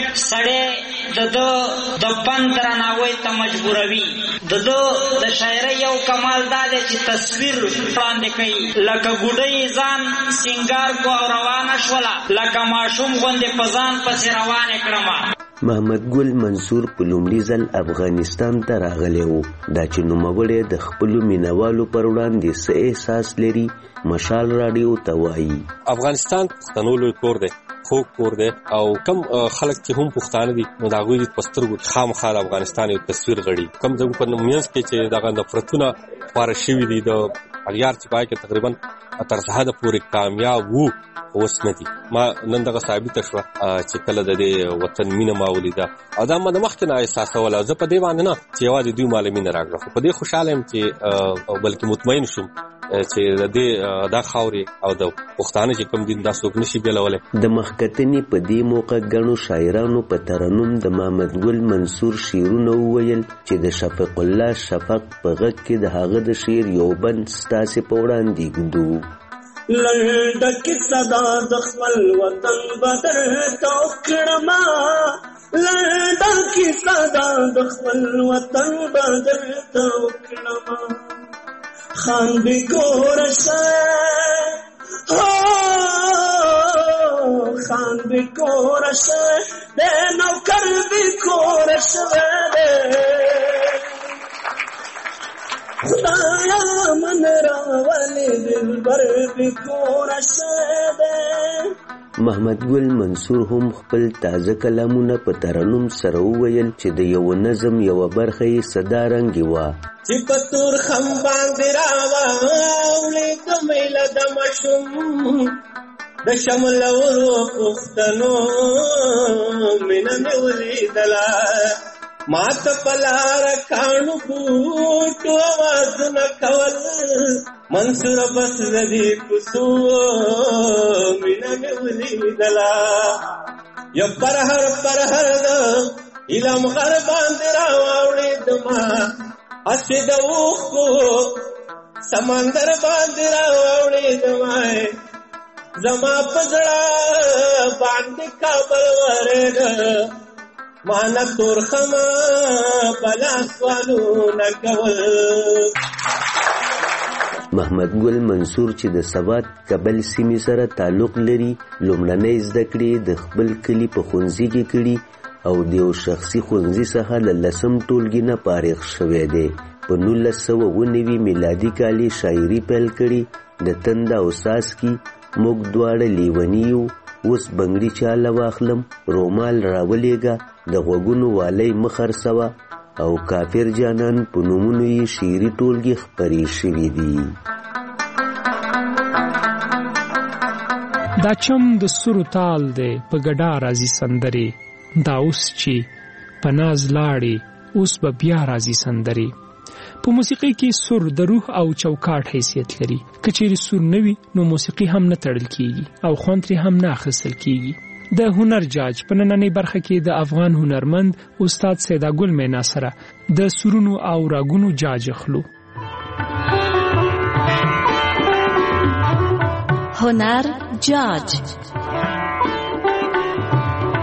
سړی د ده د فن درناوی ته مجبوروي. د ده د شاعرۍ یو کمال دا دی چې تصویر وړاندې کوي، لکه ګوډۍ ځان سنگار کو روانه شوله، لکه ماشوم غوندې په ځان پسې روانې کړمه. محمد ګل منصور په لومړي ځل افغانستان ته راغلی و. دا چې نوموړی د خپلو مینوالو پر وړاندې څه احساس لري، مشال راډیو ته وایي. افغانستان پښتنو لوی کور دی، خوږ کور دی، او کم خلک چې هم پښتانه دي نو د هغوی په سترګو خامخا د افغانستان یو تصویر غړي. کم زموږ په منځ کې چې دغه نفرتونه خپاره شوي دي، د اغیار چې پای کې تقریبا تر حده پورې کامیاب وو، اوس نه دي. ما نن دغه ثابته شوه چې کله د دې وطن مینه ما ولیده، او دا ما د مخکې نه احساسوله. زه په دې باندې نه چې یوازې دوی ماله مینه راکړه، خو په دې خوشحاله یم چې بلکې مطمئن شوم چې د دې دا خاورې او د پښتانه چې کوم دین دا څوک نشي بېلولی. د مخکتنې په دې موقع ګڼو شاعرانو په ترنم د محمد ګل منصور شعرونه وویل چې د شفیق الله شفق په غږ کې د هغه د شعر یو بند ستاسې په وړاندې ږدو. لنډکې صدا د خپل وطن بدر ته وکړمه، لنډکې صدا د خپل وطن بدر ته وکړمه. خان بګوره شه خان بګوره شه د نوکر بګوره شه خدایا من راولې دلبر بګوره شه. محمد ګل منصور هم خپل تازه کلامونه په ترنم سره وویل چې د یو نظم یوه برخه یې صدا رنګې وه چې په تور خم باندې راواوړې د میله د ماشوم د شملورو پښتنو مینه مې ولیدله. ما ته په لاره کاڼو بوټو آوازونه کول، منصوره بس د دې کوڅو مینه مې ولیدله. یو پرهر پرهر د علم غر باندې راواوړېدمه، هسې د اوښکو سمندر باندې راواوړېدمه. زما په زړه باندې کابل ورېده، مانا تورخما بلا سوالونه کول. محمد ګل منصور چې د سوات کابل سیمې سره تعلق لري، لومړنۍ زده کړې د خپل کلي په ښوونځي کې کړي او د یو شخصي ښوونځي څخه له لسم ټولګي نه فارغ شوی دی. په نولس سوه اوه نوي میلادي کال یې شاعري پیل کړې. د تنده او څاڅکي موږ دواړه لیوني یو، اوس بنګړي چاله واخلم، رومال راولېږه، د غوږونو والی مه خرڅوه او کافر جانان په نومونو یې شعري ټولګې خپرې شوي دي. دا چم د سرو تال دی په ګډا راځي سندرې، دا اوس چې په ناز لاړې اوس به بیا راځي سندرې. په موسیقۍ کې سر د روح او چوکاټ حیثیت لري. که چیرې سر نه وي نو موسیقي هم نه تړل کیږي او خوند ترې هم نه اخیستل کیږي. د هنر جاج په نننۍ برخه کې د افغان هنرمند استاد سیدا ګل مینا سره د سرونو او راګونو جاج اخلو. هنر جاج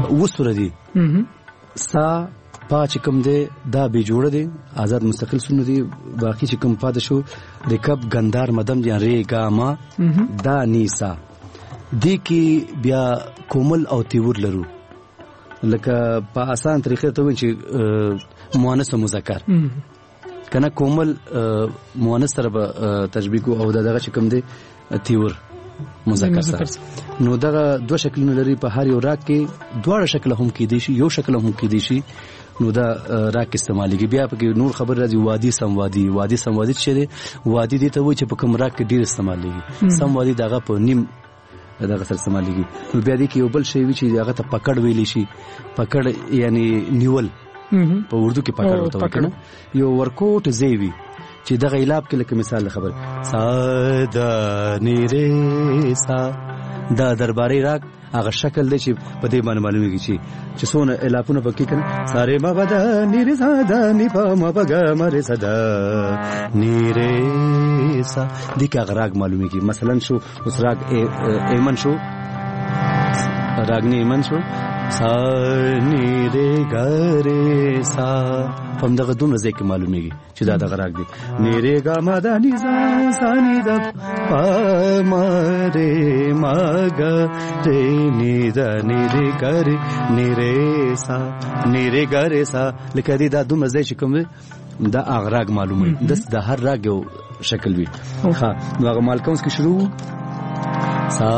وسره دي سا پا چې کوم دی دا به جوړه دی آزاد مستقل سونه دی باقي چې کوم پاتې شو رکب غندار مدم یا ری گا ما دا نیسا دی کی بیا کومل او تیور لرو لکه په آسان طریقې ته وایي چې مؤنث او مذکر کنه کومل مؤنث سره به تشبیه کو او دغه چې کوم دی تیور مذکر سره نو دغه دوه شکلونه لري په هر یو راګ کې دواړه شکل هم کې دي شي یو شکل هم کې دي شي نو دا راګ استعمالېږي بیا په نور خبر راځي وادي سموادي وادي سموادي چې دی وادي دي ته وایي چې په کوم راګ کې ډیر استعمالېږي سموادي دغه په نیم دغه سره استعمالېږي نو بیا دې کې یو بل شی وي چې هغه ته پکړ ویلی شي پکړ یعنی نیول په اردو کې پکړ ورته وایي یو ورکوټ زیوی چې دغه علاب کې لکه مثال خبر ساده نیره سا دا درباري راګ هغه شکل دی چې په دې باندې معلومیږي چې چې څونه الاپونه پکې کړي ساره ما بدا نیره ساده نی په ما بغا مره صدا نیره سا دې کې هغه راګ معلومیږي مثلا شو اوس راګ ایمن شو راګ نه ایمن شو سا نیره ګره سا هم دغه دومره ځکه معلومیږي چې دا دغه راګ دی نیره ګا ما د نيزا ساني د پامره ماګ ته ني د نیره ګره نیره سا نیره ګره سا لکه دې دا دومره ځکه کوم دا هغه راګ معلومه د هر راګ یو شکل وي ها نو هغه مالکونس کې شروع سا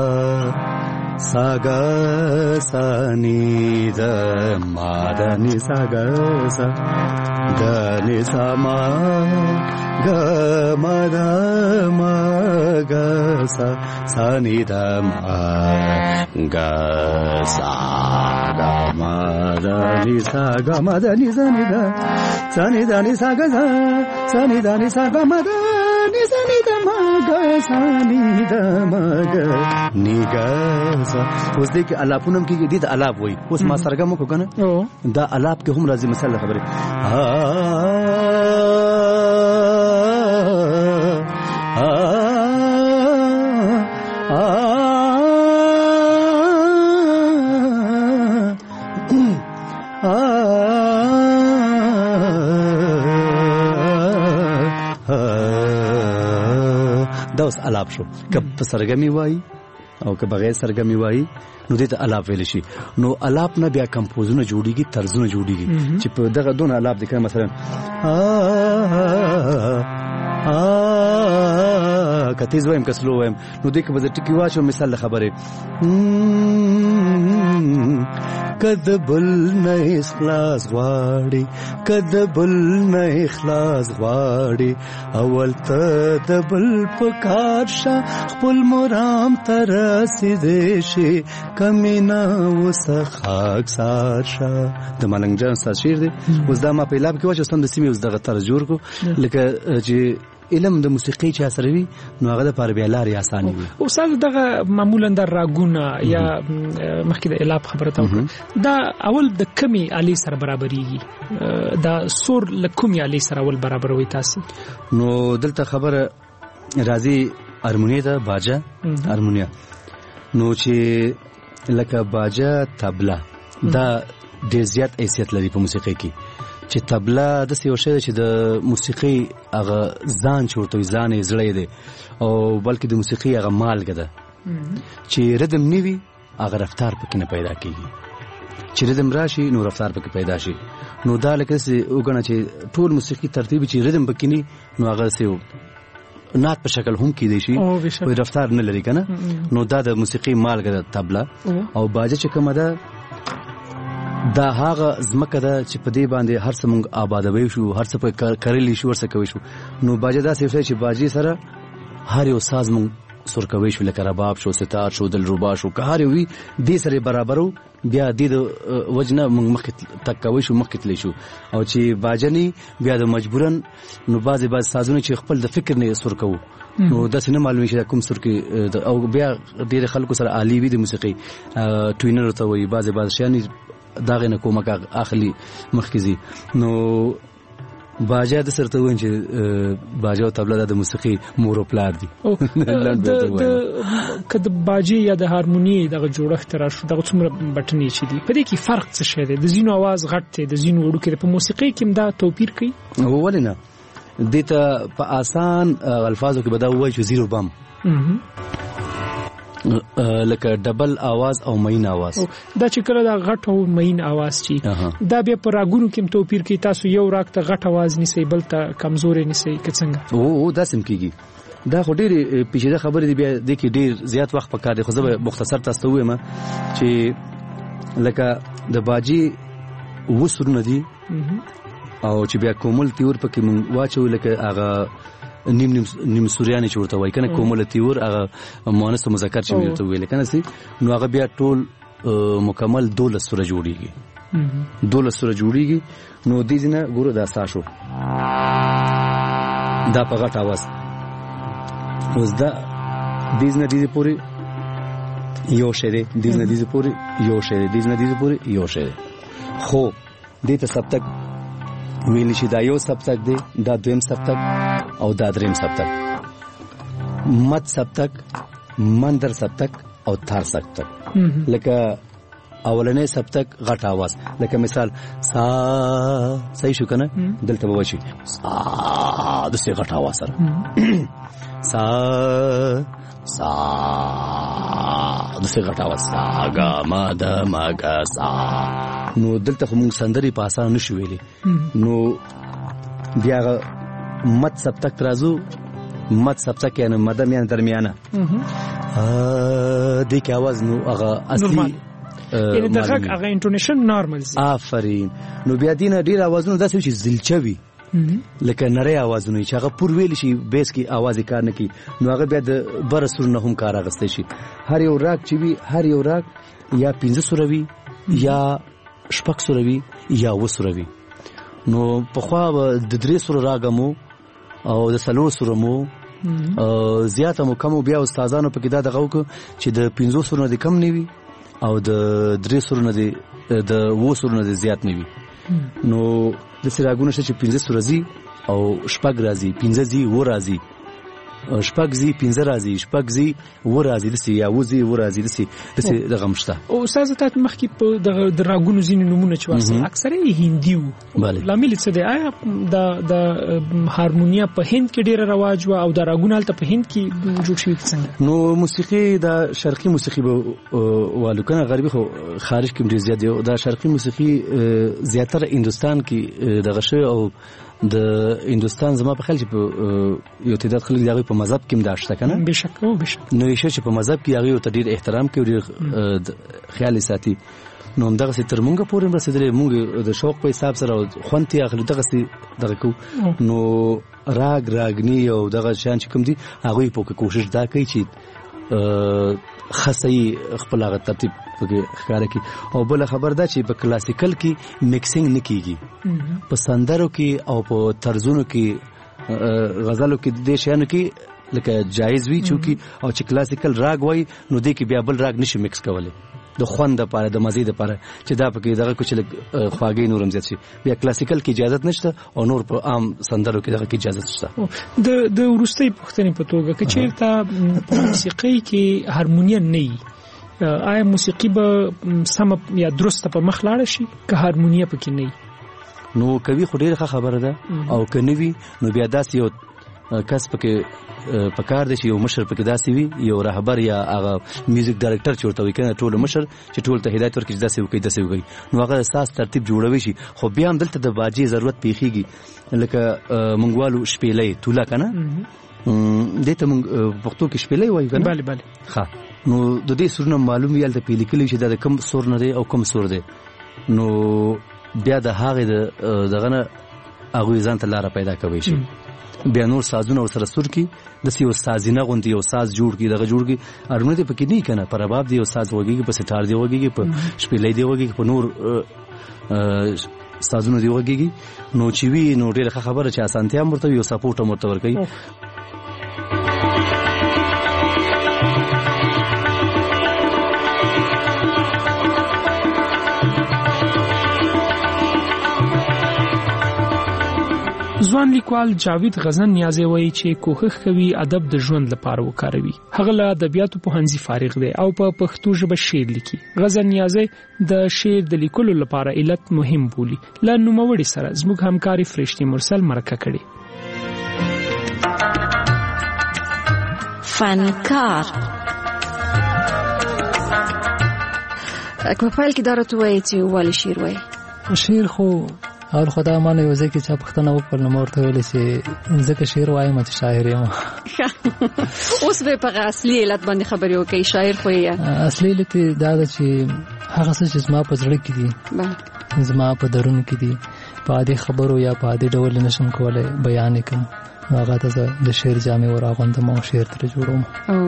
ساگا سانی دا ما دا نی ساگا سا دا نی سا ما گا ما دا ما گا سا سانی دا ما گا سا گا ما دا نی ساگا ما دا نی سانی دا سانی دا نی ساگا سا سانی دا نی ساگا ما دا سانی دا ما گا سانی دا ما گا نی گا اوس دې کې الاپونم کې دې ته الاپ وای اوس ما سرګم کو کنه دا الاپ کې هم راځي مثال خبره دا اوس الاپ شو که په سرګمی وای او که بغیر سرګمی وای نو دې ته الاپ ویل شي نو الاپ نه بیا کمپوزونه جوړیږي طرزونه جوړیږي چې په دغه دون الاپ د کړه مثلا ا کتیز وایم کسلو وایم نو دې کې به ټکی واچو مثال خبره کدبل نه اخلاص غواړي کدبل نه اخلاص غواړي اول ته دبل پکار شه خپل مرام تر رسیدې شي کمینا وسخاک سارشه د ملنګ جان سات شعر دی اوس دا ما په لاب کې واچو ستند سیمه اوس دغه طرز جوړ کو لکه چې علم د موسیقي چې اثر وي نو هغه د پر بیا لارې اسانه وي او سال دغه معمولا د راګونه یا مخکې د الاب خبره تا دا اول د کمی علي سره برابرېږي دا سور لکومي علي سره اول برابروي تاسو نو دلته خبره راځي هارمونیه ده باجه هارمونیه نو چې لکه باجه طبله دا ډېر زیات حیثیت لري په موسیقي کې چې طبله د څه یو شی چې د موسیقي هغه ځان چورته ځان یې زړه دی او بلکې د موسیقي هغه مالګه ده چې ردم نیوي هغه رفتار پکې نه پیدا کیږي چې ردم راشي نو رفتار پکې پیدا شي نو دا لکه څه وګڼه چې ټول موسیقي ترتیب چې ردم پکې نه نو هغه څه نات په شکل هم کې دی شي او رفتار نه لري کنه نو دا د موسیقي مالګه ده طبله او باجه چې کومه ده دا هغه زمکه ده چې په دې باندې هر څه مونږ آبادوي شو هر څه په کړلې شو ورڅ کوي شو نو باجه دا څه چې باجی سره هر یو ساز مونږ سر کوي شو لکه رباب شو ستار شو دلربا شو که هر یو وي دې سره برابرو بیا دې وجنه مونږ مخ تک کوي شو مخ تللی شو او چې باجنی بیا د مجبورن نو بعضي بعض سازونه چې خپل د فکر نه سر کوو نو د سینما معلومه شي کوم سر کې او بیا ډېر خلکو سره عالی وي د موسیقي ټوینر ته وي بعضي بعض شیان داغه نه کومه اخلي مخکزي نو باجا د سرته وین چې باجا او طبله د موسیقي مور او پلار دي د کد باجي یا د هارموني دغه جوړښت را شو دغه څومره بټنې چي دي په دې کې فرق څه شی دی د زینو आवाज غټ دی د زینو وړو کې په موسیقي کې دا توپیر کوي ولنه دته په آسان الفاظو کې بدا وای چې زیرو بم لکه ډبل आवाज او مین आवाज دا چې کله دا غټ او مین आवाज چی دا بیا پر راګونو کې توپیر کوي تاسو یو راګ ته غټ आवाज نسی بل ته کمزوري نسی کڅنګ او دا سم کیږي دا خو ډېر پیچیده خبره دی بیا د کې ډېر زیات وخت پکار دی خو زه مختصر تاسو ته وایم چې لکه د باجی وسرونه دي او چې بیا کومل تیور پکې مون واچو لکه هغه نیم نیم نیم سوریانی چورته وای کنه کومل تیور هغه مؤنث مذکر چې ورته ویل کنه سي نو هغه بیا ټول مکمل دولس سره جوړیږي دولس سره جوړیږي نو دې ځنه ګورو دا ساشو دا په غټ आवाज اوس دا دې ځنه دې پوری یو شری دې ځنه دې پوری یو شری دې ځنه دې پوری یو شری خو دې ته سب تک ویل شي دا یو سبتک دی دا دویم سبتک او دا دریم سبتک مد سبتک مندر سبتک او تھار سبتک لکه اولنې سبتک غټ आवाज لکه مثال سا صحیح شو کنه دلته وشي سا د څه غټ आवाज سره سا سا د څه غټ आवाज سا غا ما د ما غا سا نو دلته موږ سندري په اسانه نشو ویلي نو بیا مد سبتک ترازو مد سبتک یعنی مدام یعنی درمیانه ا دې کې आवाज نو هغه اصلي یعنی دغه هغه انټونیشن نارمل زی آفرین نو بیا دینه ډیر आवाजونه داسې چې زلچوي لکه نری आवाजونه چې هغه پور ویل شي بیس کې आवाज کار نه کوي نو هغه بیا د بر سر نه هم کار اغستې شي هر یو راګ چې وي هر یو راګ یا پنځه سوروي یا شپږ سوروي یا و سوروي نو په خوا د درې سور راګمو او د سلو سورمو زیاته مو کم بیا استادانو په کې دا دغه وک چې د پنځه سور نه کم نیوي او د درې سور نه د و سور نه زیات نیوي نو د سراغونو چې پنځه سور زی او شپږ راځي پنځه زی و راځي شپږ زی پنځه راځي شپږ زی و راځي د سی یا و زی و راځي د سی د سی د غمشته او استاد ته مخکې په د دراګونو زین نمونه چې واسه اکثره یې هندیو لامل څه دی آیا د د هارمونیا په هند کې ډیره رواج و او د راګونو الته په هند کې جوړ شوی څنګه نو موسیقي د شرقي موسیقي والو کنه غربي خو خارج کې ډیر زیات دی د شرقي موسیقي زیاتره هندستان کې دغه شی او د هندستان زما په خیال چې په یو تعداد خلک دغه په مذهب کې مداشته کنه بشک او بشک نو یې چې په مذهب کې هغه ته ډیر احترام کوي ډیر خیال ساتي نو دغه څه تر مونږه پورې مرسته مونږ د شوق په حساب سره خوانتي اخلي دغه څه دغه کو نو راګ راګنی او دغه شان چې کوم دي هغه په کوشش دا کوي چې خاصي خپل هغه ترتیب پکې ښکارا کی او بل خبر دا چې په کلاسیکل کې میکسینګ نکېږي په سندرو کې او په طرزونو کې غزلو کې د شیانو کې لکه جایز وی چونکی او چې کلاسیکل راګ وای نو دې کې بیا بل راګ نشي میکس کولای د خوند لپاره د مزید لپاره چې دا پکې دغه کوچ خواږی نورم زیات شي بیا کلاسیکل کې اجازه نشته او نور په عام سندرو کې دغه کې اجازه شته د د ورستۍ پښتنې په توګه چې چیرته په موسیقي کې هارمونیا نه آیا موسیقي به سم یا درسته په مخ لاړ شي که هارمونیا پکې نه نو کوي خو ډیره خبره ده او کني وي نو بیا داسې یو کس پکې پکار دي چې یو مشر پکې داسې وي یو رهبر یا هغه میوزیک ډایرکټر چورته وي کنه ټول مشر چې ټول ته هدایت ورکړي داسې وکړي داسې وکړي نو هغه اساس ترتیب جوړوي شي خو بیا هم دلته د باجی ضرورت پیخيږي لکه منګوالو شپېلې تولا کنه دته موږ پښتو کې شپېلې وایو کنه bale bale ها نو د دې سورنه معلوم ویل ته پیل کلی چې د کم سور نه دی او کم سور دی نو بیا د هغه د دغه نه هغه ځان ته لار پیدا کوي شي بیا نور سازونه سره سور کی د سیو سازینه غوندي او ساز جوړ کی دغه جوړ کی ارونه ته پکې نه کنه پر باب دی او ساز وږي په سټار دی وږي په شپېلې دی وږي په نور سازونه دی وږي نو چې وی نو ډیره خبره چې اسانتیا مرته یو سپورټ مرته ور کوي ځوان لیکوال جاوید غزن نیازی وایي چې کوښښ کوي ادب د ژوند لپاره وکاروي. هغه له ادبیاتو پوهنځي فارغ دی او په پښتو ژبه شعر لیکي. غزن نیازی د شعر د لیکلو لپاره علت مهم بولي. له نوموړي سره زموږ همکاري فرشتي مرسل مرکه کړې. فنکار په پیل کې دا راته وایي چې ولې شعر وایي؟ شعر خو اول خدا مانه یو ځکه چې پښتنه وکړ نو مرته ویل چې ځکه شعر وایم چې شاعر یم. اوس به په اصلي علت باندې خبرې وکړي. شاعر خو یې اصلي علت دا ده چې هغه څه چې زما په زړه کې دي، زما په درون کې دي، په عادي خبرو یا په عادي ډول نشم کولای بیان کړم، نو هغه ته د شعر جامې وراغوندم او شعر ترې جوړوم.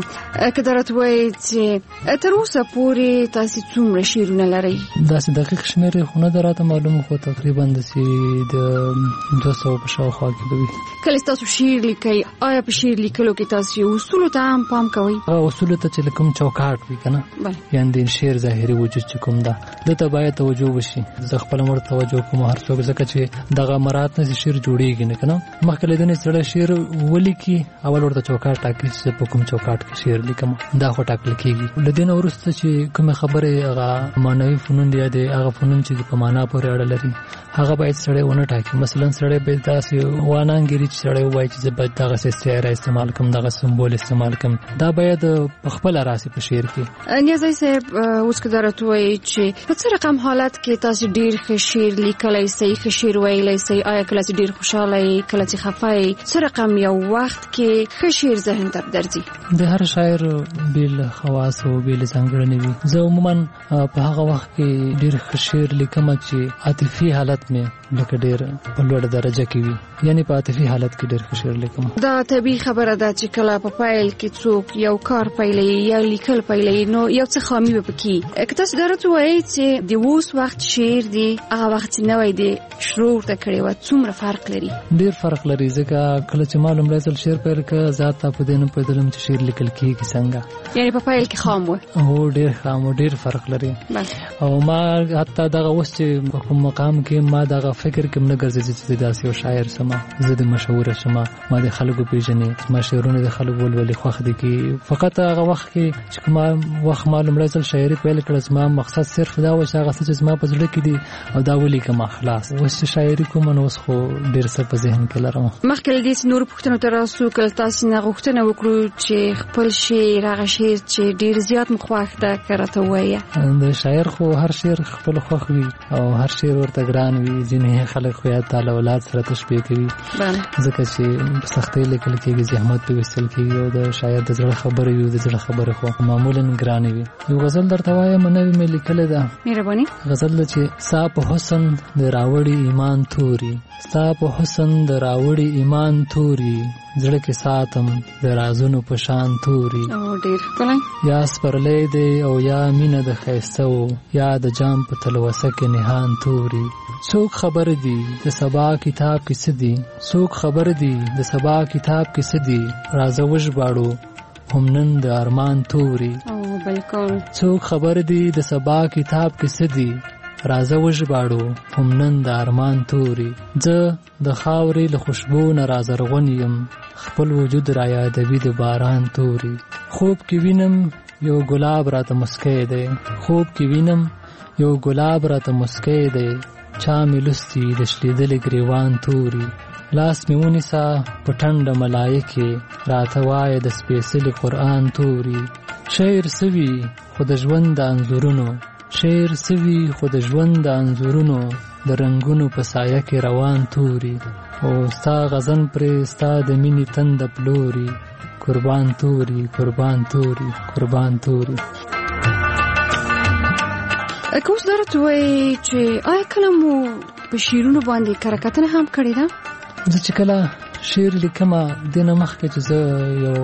که درته وایي چې تر اوسه پورې تاسې څومره شعرونه لرئ؟ داسې دقیق شمېر یې خو نه ده راته معلوم، خو تقریبا داسې د دوه سوه په شاوخوا کې به وي. کله چې تاسو شعر لیکئ آیا په شعر لیکلو کې تاسو اصولو ته هم پام کوئ؟ هغه اصولو ته چې کوم چوکاټ وي که نه، یعنې د شعر ظاهري وجود چې کوم ده دته باید توجه وشي. زه خپله ورته توجه کوم هر څوک، ځکه چې دغه مراعات نه شعر جوړېږي نه که نه. مخکې له دې نه سړی شعر ولیکي اول ورته چوکاټ ټاکي چې په کوم چوکاټ کې شعر لیکم، دا خو ټاکل کېږي. له دې نه وروسته چې کومې خبرې هغه معنوي فنون دي یا د هغه فنون چې په معنا پورې اړه لري هغه باید سړی ونه ټاکي. مثلا سړی باید داسې وانانګري چې سړی ووایي چې زه باید دغسې استعاره استعمال کړم، دغه سمبول استعمال کړم، دا باید په خپله راسي په شعر کې. نیازی صاحب اوس که درته وایي چې په څه رقم حالت کې تاسو ډېر ښه شعر لیکلی سئ، ښه شعر ویلی سئ؟ آیا کله چې ډېر خوشحاله یې، کله چې خفه یې، څه رقم یو وخت کې ښه شعر ذهن ته درځي؟ د هر شاعر بیل خواص او بیل ځانګړنې وي. زه عموما په هغه وخت کې ډېر ښه شعر لیکم چې عاطفي حالت مې لکه ډېر په لوړه درجه کې وي، یعنې په عاطفي حالت کې ډېر ښه شعر لیکم. دا طبیعي خبره ده چې کله په پیل کې څوک یو کار پیلوي یا لیکل پیلوي نو یو څه خامي به پکې. که تاسو درته وایئ چې د اوس وخت شعر دی هغه وخت چې نوی دی شروع ورته کړې وه، څومره فرق لري؟ ډېر فرق لري، ځکه کله چې ما لومړی ځل شعر پیل کړه زه حتی په دې نه پوهېدلم چې شعر لیکل کېږي څنګه. یعنې په پیل کې خام و؟ هو ډېر خام و، ډېر فرق لري. او ما حتی دغه اوس چې په کوم مقام کې ما دغه فکر کې نه ګرځېدی چې داسې یو شاعر شم، زه د مشهوره شم، ما د خلکو پېژنې، ما شعرونه د خلکو ولولي خوښ دي کې. فقط هغه وخت کې چې کوم وخت ما لومړی ځل شاعري پیل کړه زما مقصد صرف دا و چې هغه څه چې زما په زړه کې دي او دا ولیکم خلاص. اوس چې شاعري کوم نو اوس خو ډېر څه په ذهن کې لرم. مخکې له دې چې نورو پوښتنو ته راسو، کله تاسې نه غوښتنه وکړو چې خپل شعر هغه شعر چې ډېر زیات مو خوښ ده که راته ووایه؟ د شاعر خو هر شعر خپل خوښ وي او هر شعر ورته ګران وي. ځینې خلک خو یا تعالی اولاد سره تشبیه کوي ځکه چې په سختۍ لیکل کېږي، زحمت پې ویستل کېږي او د شاعر د زړه خبرې وي، د زړه خبرې خو معمولا ګرانې وي. یو غزل درته وایم نوې مې لیکلې ده. مهرباني. غزل ده چې ستا په حسن د راوړي ایمان توري، ستا په حسن د راوړي ایمان توري، زړه کې ساتم د رازونو په شان توري. او ډېر ښکلی. یا سپرلی دی او یا مینه د ښایسته و، یا د جام په تلوسه کې نهان توري. څوک خبر دي د سبا کتاب کې څه دي، څوک خبر دي د سبا کتاب کې څه دي، راځه وژباړو هم نن د ارمان توري. او بالکل. څوک خبر دي د سبا کتاب کې څه دي، راځه وژباړو هم نن د ارمان توري. زه د خاورې له خوشبو نه رازرغون یم، خپل وجود را یادوي د باران توري. خوب کې وینم یو ګلاب راته مسکی دی، خوب کې وینم یو ګلاب راته مسکی دی، چا مې لوستي د شلېدلې ګریوان توري. لاس مې ونیسه په ټنډه ملایکې، راته وایه د سپېڅلي قرآن توري. شعر سوي خو د ژوند د انځورونو، شعر سوي خو د ژوند د انځورونو، د رنګونو په سایه کې روان توري. او ستا غزن پرې ستا د مینې تنده پلوري، قربان توري قربان توري قربان توري. که اوس درته وایي چې آیا کله مو په شعرونو باندې کره کتنه هم کړې ده؟ زه چې کله شعر لیکمه دینه مخکې چې زه یو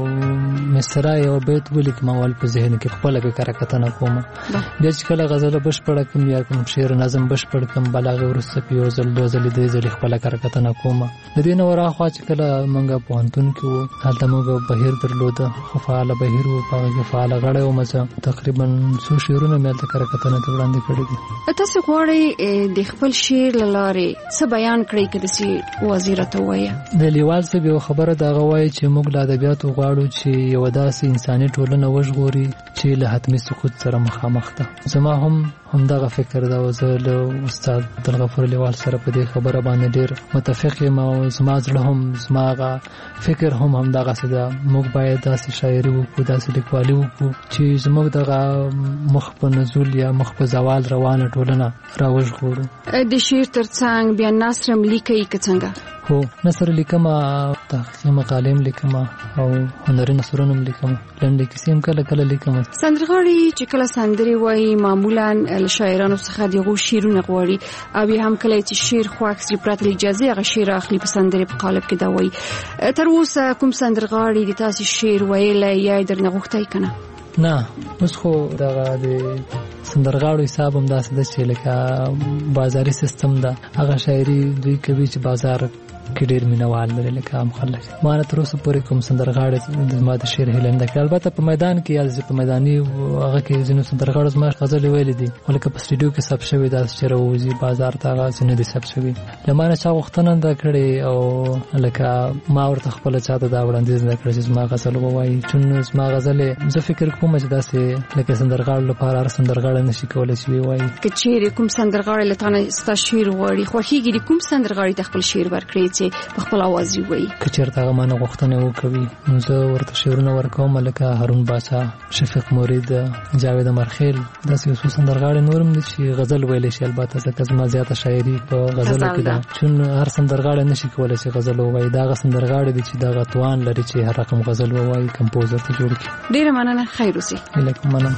مصرع یو بیت ولیکم اول په ذهن کې خپله به کره کتنه کوم بیا چې کله غزله بشپړه کړم یا کوم شعر نظم بشپړ کړم بلاغه وروسته په یو ځل دوه ځلې درې ځلې خپله کره کتنه کوم د دې نه وراخوا چې کله موږ پوهنتون کې وو هلته موږ بهیر درلوده ښه فعاله بهیر وو په هغه کې فعاله غړی وم زه تقریبا څو شعرونه مې هلته کره کتنه ته وړاندې کړي دي تاسو غواړئ د خپل شعر له لارې څه بیان کړئ که داسې واضح راته ووایه د لیوال صاحب یو خبره د هغه وایي چې موږ له ادبیاتو غواړو چې یوه داسې انساني ټولنه وژغوري چې له حتمي سقوط سره مخامخ ده زما هم همدغه فکر ده او زه له استاد عبدالغفور لیوال سره په دې خبره باندې ډېر متفق یم او زما زړه هم زما هغه فکر هم همدغسې ده موږ باید داسې شاعري وکړو داسې لیکوالي وکړو چې زموږ دغه مخ په نزول یا مخ په زوال روانه ټولنه راوژغورو د شعر تر څنګ بیا نثر هم لیکئ که څنګه هو نثر لیکمه تحقیقي مقالې هم لیکمه او هنري نثرونه هم لیکمه لنډې کیسې هم کله کله لیکمه سندرغاړي چې کله سندرې وایي معمولا له شاعرانو څخه د هغو شعرونه غواړي او یا هم کله چې شعر خواږ سي پرته له اجازې هغه شعر اخلي په سندرې په قالب کې دا وایي تر اوسه کوم سندرغاړي د تاسې شعر ویلی یا یې درنه غوښتی که نه نه اوس خو دغه د سندرغاړو حساب هم داسې ده چې لکه بازاري سیستم ده هغه شاعري دوی کوي چې بازار کې ډېر مینهوال لري لکه عام خلک ما نه تر اوسه پورې کوم سندرغاړی زما د شعر هیله نه کړې البته په میدان کې یا په میداني هغه کې ځینو سندرغاړو زما غزلې ویلې دي خو لکه په سټډیو کې ثبت شوي داسې چې راوځي بازار ته هغه ځینې دي ثبت شوي له ما نه چا غوښتنه ده کړې او لکه ما ورته خپله چا ته دا وړاندیز نه کړی چې زما غزل ووایي چون زما غزلې زه فکر کوم چې داسې لکه سندرغاړو لپاره هر سندرغاړی نشي کولی چې ووایي که چیرې کوم سندرغاړی له تا نه ستا شعر غواړي خوښېږي د کوم سندرغاړي ته خپل شعر ورکړې چې په خپل اواز یې ووایي که چېرته هغه ما نه غوښتنه وکوي نو زه ورته شعرونه ورکوم لکه هارون باچا شفیق مرید جاوید امرخیل داسې یو څو سندرغاړي نور هم دي چې غزل ویلی شي البته ځکه زما زیاته شاعري په غزلو کې ده چون هر سندرغاړی نشي کولی چې غزل ووایي دا هغه سندرغاړي دي چې دغه توان لري چې هر رقم غزل ووایي کمپوزر ته جوړ کړي ډېره مننه خیر اوسئ لکه مننه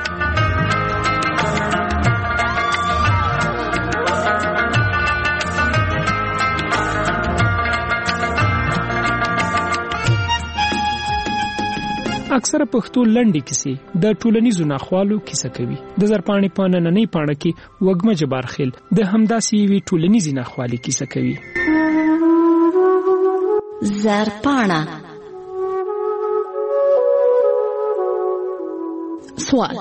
اکثره پښتو لنډې کیسې د ټولنیزو ناخوالو کیسه کوي د زرپاڼې په نننۍ پاڼه کې وږمه جبارخیل د همداسې یوې ټولنیزې ناخوالې کیسه کوي زرپاڼه سوال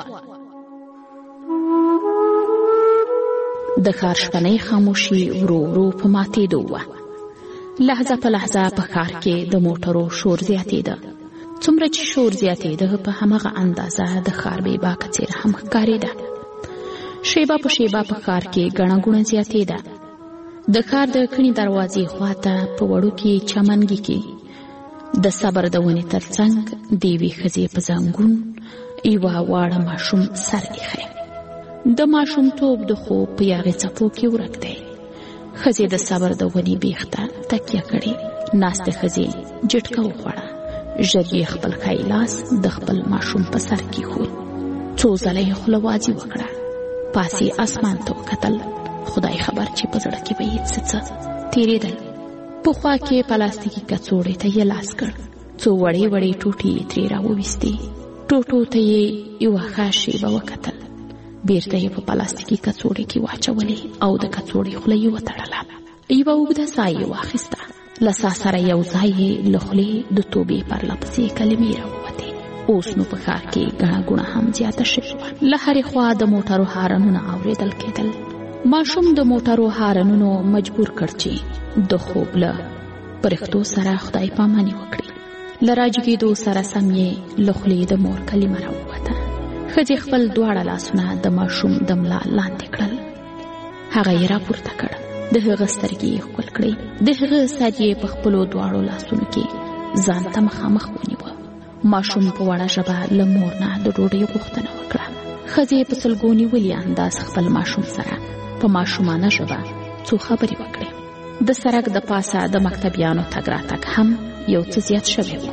د ښار شپنۍ خاموشي ورو ورو په ماتېدو وه لحظه په لحظه په ښار کې د موټرو شور زیاتېده څومره چې شور زیاتېده په همغه اندازه د ښار بېباکه څېره هم ښکارېده شیبه په شیبه په ښار کې ګڼه ګوڼه زیاتېده د ښار د کڼې دروازې خواته په وړوکي چمنګي کې د صبر د ونې تر څنګ د یوې ښځې په زنګون یوه واړه ماشوم سر ایښی د ماشومتوب د خوب په یاغې څپو کې ورک دی ښځې د صبر د ونې بیخ ته تکیه کړې ناستې ښځې جټکه وخوړه ژر یې خپل ښی لاس د خپل ماشوم په سر کېښود څو ځله یې خوله وازي وکړه پاسې اسمان ته وکتل خدای خبر چې په زړه کې به یې څه څه تېرېدل په خوا کې پلاستیکي کڅوړې ته یې لاس کړ څو وړې وړې ټوټې یې ترې راوویستې ټوټو ته یې یوه ښه شیبه وکتل بیرته یې په پلاستیکي کڅوړې کې واچولې او د کڅوړې خوله یې وتړله یوه اوږده ساه یې واخیسته له ساه سره یو ځای یې له خولې د توبې پرله پسې کلمې راووتې اوس نو په ښار کې ګڼه ګوڼه هم زیاته شوې وه له هرې خوا د موټرو هارنونه اورېدل کېدل ماشوم د موټرو هارنونو مجبور کړ چې د خوب له پرښتو سره خدای پاماني وکړي له راجګېدو سره سم یې له خولې د مور کلمه راووته ښځې خپل دواړه لاسونه د ماشوم د ملا لاندې کړل هغه یې راپورته کړ د هغه سترګې یې ښکل کړې د هغه سر یې په خپلو دواړو لاسونو کې ځان ته مخامخ ونیوه ماشوم په وړه ژبه له مور نه د ډوډۍ غوښتنه وکړه ښځې په سلګو نیولي انداز خپل ماشوم سره په ماشومانه ژبه څو خبرې وکړې د سړک د پاسه د مکتبیانو تګ راتګ هم یو څه زیات شوی و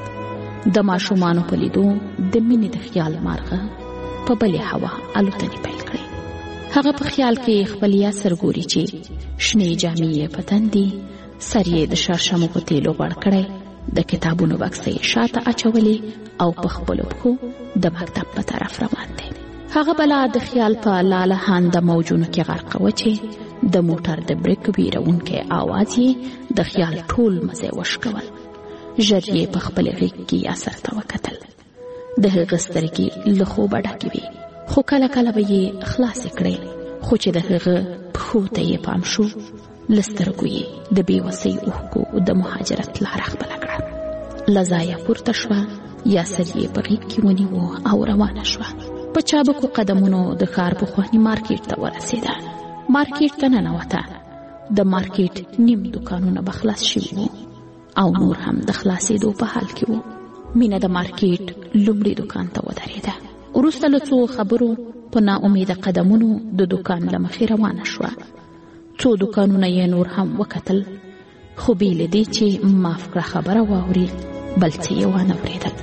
د ماشومانو په لیدو د مینې د خیال مارغه په بلې هوا الوتنې پیل کړې هغه په خیال کې خپل یاسر ګوري چې شنې جامې یې په تن دي سر یې د شړشمو په تیلو غوړ کړی، د کتابونو بکسه یې شاته اچولې او په خپلو پښو د مکتب په طرف روان دی. هغه بلا د خیال په لالهانده موجونو کې غرقه وه چې د موټر د بریک ویرونکی آواز یې د خیال ټول مزی وشکول. ژر یې په خپلې غېږ کې یاسر ته وکتل. د هغه سترګې له خوبه ډکې وې، خو کله کله به یې خلاصې کړې، خو چې د هغه پښو ته یې پام شو، له سترګو یې د بېوسۍ اوښکو د مهاجرت لاره خپله کړه. له ځایه پورته شوه، یاسر یې په غېږ کې ونیو او روانه شوه. په چابکو قدمونو د ښار پخواني مارکیټ ته ورسېده. مارکیټ ته ننوته. د مارکیټ نیم دوکانونه به خلاص شوي وو او نور هم د خلاصېدو په حال کې وو. مینه د مارکیټ لومړي دوکان ته ودرېده. وروسته له څو خبرو په ناامیده قدمونو د دوکان له مخې روانه شوه. څو دوکانونه یې نور هم وکتل، خو بې له دې چې معاف کړه خبره واوري بل څه یې وانه اورېدل.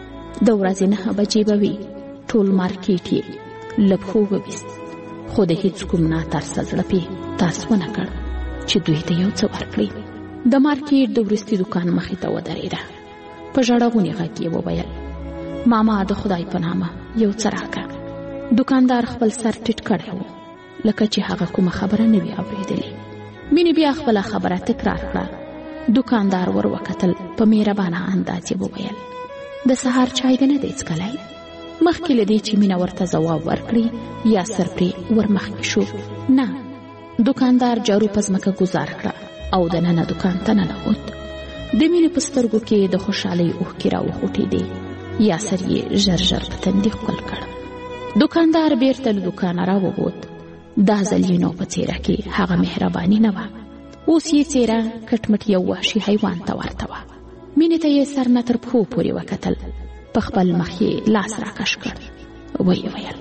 د ورځې نهه بجې به وي. ټول مارکیټ یې له پښو وویست، خو د هېڅ کوم ناترسه زړه پې تاس ونه کړ چې دوی ته یو څه ورکړي. د مارکیټ د وروستي دوکان مخې ته ودرېده. په ژړغوني غږ یې وویل، ماما د خدای په نامه یو څه راکړه. دوکاندار خپل سر ټیټ کړی و لکه چې هغه کومه خبره نه وي اورېدلې. مینې بیا خپله خبره تکرار کړه. دوکاندار ور وکتل. په مهربانه انداز یې وویل، د سهار چای دې نه دی څښلی؟ مخکې له دې چې مینه ورته ځواب ورکړي، یاسر پرې ورمخکې شو. نه. دوکاندار جارو په ځمکه ګزار کړه او دننه دوکان ته ننوت. د مینې په سترګو کې د خوشحالۍ اوښکې راوخوټېدې. یاسر یې ژر ژر په تندي ښکل کړ. دوکاندار بیرته له دوکانه راووت. دا ځل یې نو په څېره کې هغه مهرباني نه وه. اوس یې څېره کټمټ یو وحشي حیوان ته ورته وه. مینې ته یې سر نه تر پښو پورې وکتل. په خپل مخ یې لاس راکش کړ. ویې ویل،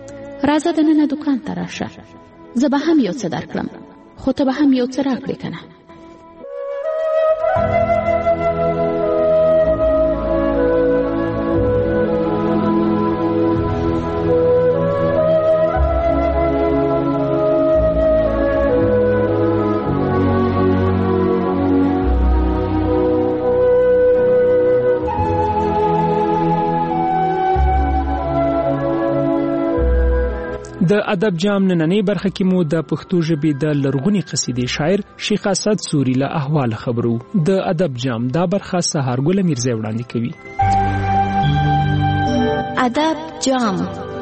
راځه دننه دوکان ته راشه، زه به هم یو څه درکړم، خو ته به هم یو څه راکړې که نه؟ د ادب جام نننۍ برخه کې مو د پښتو ژبې د لرغونی قصیدې شاعر شیخ اسد سوري له احوال خبرو. د ادب جام دا برخه سهارګل میرزا وړاندې کوي. ادب جام.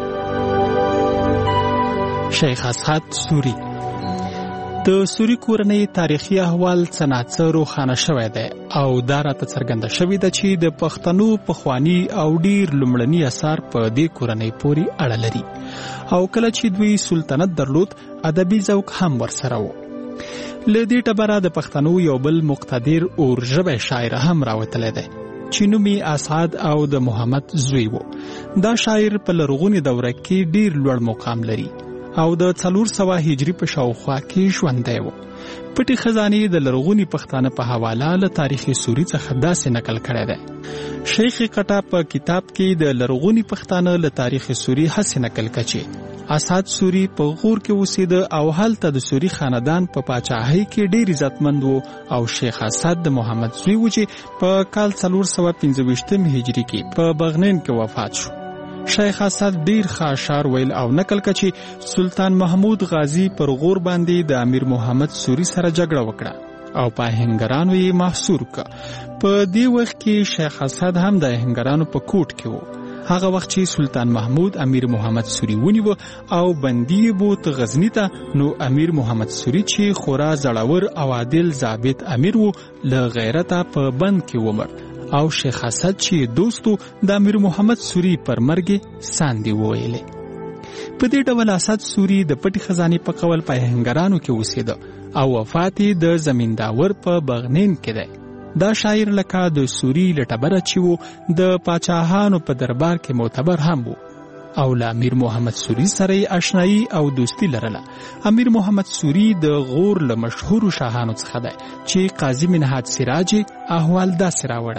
شیخ اسد سوري د سوري کورنۍ تاریخي احوال څه ناڅه روښانه شوی دی او دا راته څرګنده شوې ده چې د پښتنو پخواني او ډیر لومړني اثار په دې کورنۍ پورې اړه لري او کله چې دوی سلطنت درلود ادبي ذوق هم ورسره و. له دې ټبره د پښتنو یو بل مقتدر اورژبی شاعر هم راوتلی دی چې نوم یې اسعد او د محمد زوی و. دا شاعر په لرغونې دوره کې ډیر لوړ مقام لري او د څلور سوه هجري په شاوخوا کې ژوندی و. پټې خزانې د لرغوني پښتانه په حواله له تاریخ سوري څخه داسې نقل کړی دی. شیخ قټا په کتاب کې د لرغوني پښتانه له تاریخ سوري هسې نقل کچې اسعد سوري په غور کې اوسېده او هلته د سوري خاندان په پاچاهۍ کې ډېر عزتمند و او شیخ اسعد د محمد زوی و چې په کال څلور سوه پنځه ویشتم هجري کې په بغنین کې وفات شو. شیخ اسعد ډیر ښه اشعار ویل او نقل کچې سلطان محمود غازی پر غور باندې د امیر محمد سوري سره جګړه وکړه او په هنګرانو یې محصور کړ. په دې وخت کې شیخ اسعد هم د هنګرانو په کوټ کې و. هغه وخت چې سلطان محمود امیر محمد سوري ونیو او بندي یې بوت غزني ته، نو امیر محمد سوري چې خورا زړور او عادل ضابط امیر و له غیرته په بند کې ومړ او شیخ اسعد چې دوستو د امیر محمد سوري پر مرګ ساندې وویلې. په دې ډول اسعد سوري د پټي خزانې په قول په هنګرانو کې اوسېده او وفات یې د زمینداور په بغنین کې دی. دا شاعر لکه د سوري له ټبره چې و د پاچاهانو په دربار کې معتبر هم و او له امیر محمد سوري سره یې آشنایي او دوستي لرله. امیر محمد سوري د غور له مشهورو شاهانو څخه دی چې قاضي منهاج سراج احوال داسې راوړی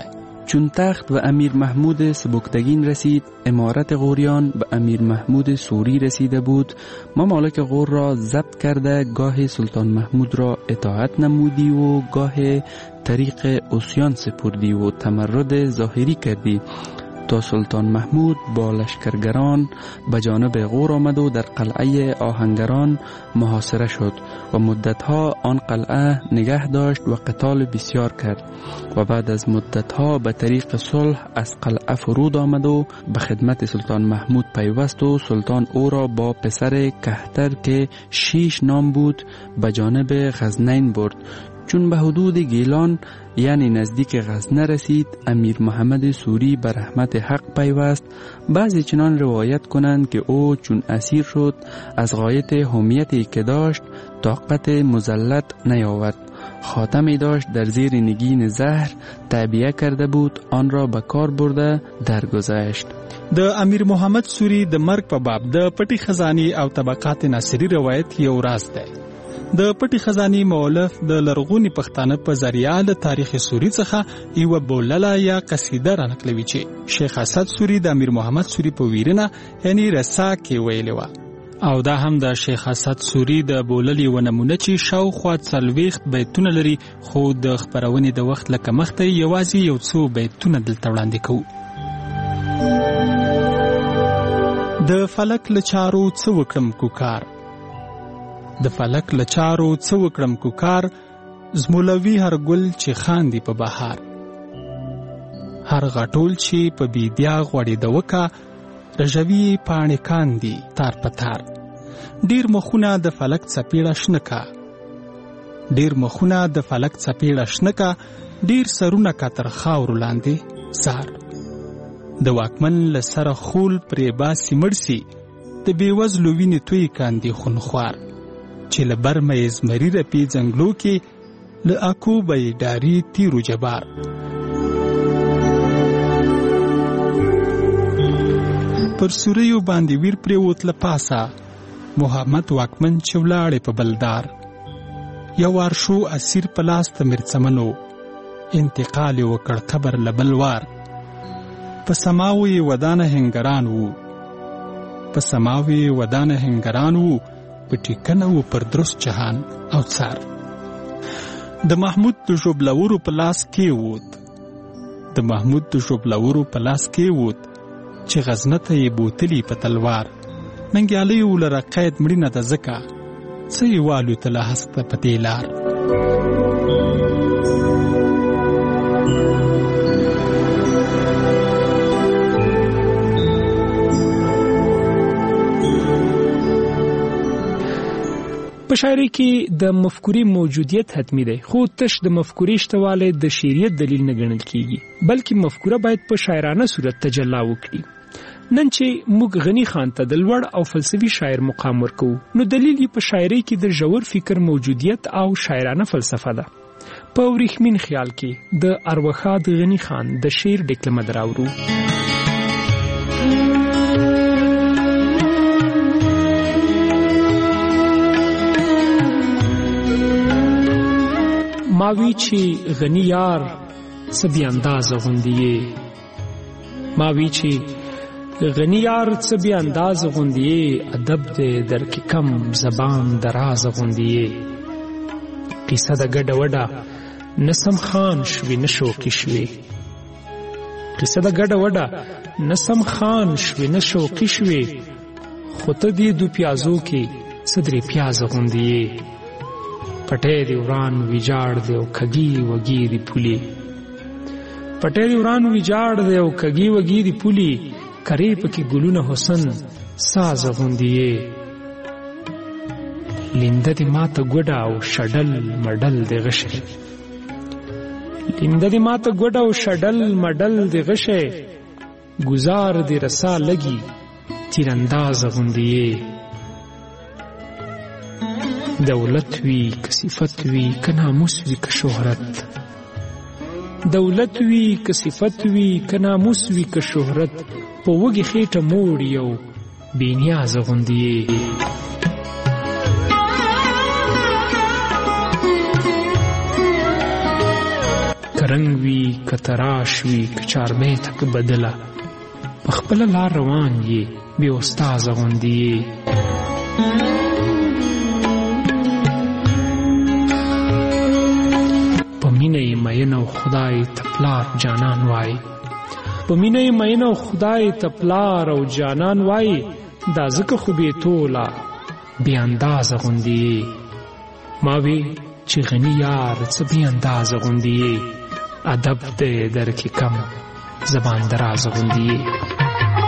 چون تخت و امیر محمود سبکتگین رسید، امارت غوریان به امیر محمود سوری رسیده بود. ممالک غور را ضبط کرده گاه سلطان محمود را اطاعت نمودی و گاه طریق عصیان سپردی و تمرد ظاهری کردی تا سلطان محمود با لشکرگران به جانب غور آمد و در قلعه آهنگران محاصره شد و مدتها آن قلعه نگه داشت و قتال بسیار کرد و بعد از مدتها به طریق صلح از قلعه فرود آمد و به خدمت سلطان محمود پیوست و سلطان او را با پسر کهتر که شیش نام بود به جانب غزنین برد. چون به حدود گیلان یعنی نزدیک غزنه رسید، امیر محمد سوری به رحمت حق پیوست. بعضی چنان روایت کنند که او چون اسیر شد از غایت حمیتی که داشت طاقت مزلت نیاورد. خاتمی داشت در زیر نگین زهر تعبیه کرده بود، آن را به کار برده درگذشت. د امیر محمد سوری د مرګ په باب د پټي خزاني او طبقات ناصری روایت یو راز دی. د پټي خزاني مؤلف د لرغوني پښتانه په ذریعہ له تاریخ سوری څخه یو بولله یا قصیده را نقلوي چې شیخ اسد سوری د امیر محمد سوری په ویرنه یعنی رسا کې ویلې و، او دا هم د شیخ اسد سوری د بوللې و نمونه چې شاوخوا څلوېښت بیتونه لري، خو د خپرونې د وخت له کمښته یوازې یو څو بیتونه دلته وړاندې کوو. د فلک له چارو څه وکړم کوکار، د فلک له چارو څه وکړم کوکار، زمولوي هر ګل چې خاندي په بهار، هر غټول چې په بیدیا غوړې د وکا، رژوي پاڼې کاندي تار په تار. ډیر مخونه د فلک څپېړه شنه کا، ډیر مخونه د فلک څپېړه شنه کا، ډیر سرونه کا تر خاورو لاندې سار. د واکمن له سره خول پرې باسي مړسي، د بېوزلو وینې توی کاندي خونخوار، چې له برمه یې زمري رپي ځنګلو کې، له اکو به یې ډاري تیرو جبار. پر سوریو باندې ویر پرېوت له پاسه، محمد واکمن چې ولاړې په بلدار. یو وارشو اسیر په لاس ته مرڅمنو، انتقال یې وکړ قبر له بلوار. په سماو یې ودانه هنګران وو، په سماو یې ودانه هنګران وو، په ټیکنه و پر درست جهان او څار. د محمود د ژوبلورو په لاس کې ووت، د محمود د ژوبلورو په لاس کې ووت، چې غزنه ته یې بوتلي په تلوار. ننګیالی ولره قید مړینه ده ځکه، څه یې والوتله هسکه په دې لار. په شاعري کې د مفکورې موجودیت حتمی دی، خو تش د مفکورې شتوالی د شعریت دلیل نه ګڼل کیږي، بلکې مفکوره باید په شاعرانه صورت تجلا وکړي. نن چې موږ غنی خان ته د لوړ او فلسفي شاعر مقام ورکوو، نو دلیل یې په شاعري کې د ژور فکر موجودیت او شاعرانه فلسفه ده. په وریښمین خیال کې د ارواښاد غنی خان د شعر ډکلمه دراوړو. ماوی چې غنی یار څه بی اندازه غوندې یې، ماوی چې غنی یار څه بی اندازه غوندې یې، ادب دې در کې کم زبان درازه غوندې یې. قصه د ګډه وډه نسم خان شوي نه شوقي شوي، قصه د ګډه وډه نسم خان شوي نه شوقي شوي، خو ته دې دو پیازو کې څه درې پیازه غوندې یې. پټې دی وران ویجاړ دی او کږي وږي دی پولي، پټې دی وران ویجاړ دی او کږي وږي دی پولي، کرې پکې ګلونه حسن ساز غوندې یې. لینده دی ماته ګوډه او شډل مډل دی غشې، لینده دی ماته ګوډه او شډل مډل دی غشې، گزار دی رسا لګي تیرانداز غوندې یې. دولت وی که صفت وی که ناموس وی که شهرت، دولت وی که صفت وی که ناموس وی که شهرت، په وږې خېټه موړ یو بې نیازه غوندې یې. که رنگ وي که تراش وي که چاربیته که بدله په خپله لار روان یې بې استازه غوندې یې په مینه یې مین او خدای ته پلار جانان وایي په مینه یې مین او خدای ته پلار او جانان وایي دا ځکه خو بې توله بې اندازه غوندې یې ما وی چې غني یار څه بې اندازه غوندې یې ادب دی در کې کم زبان دراز غوندې یې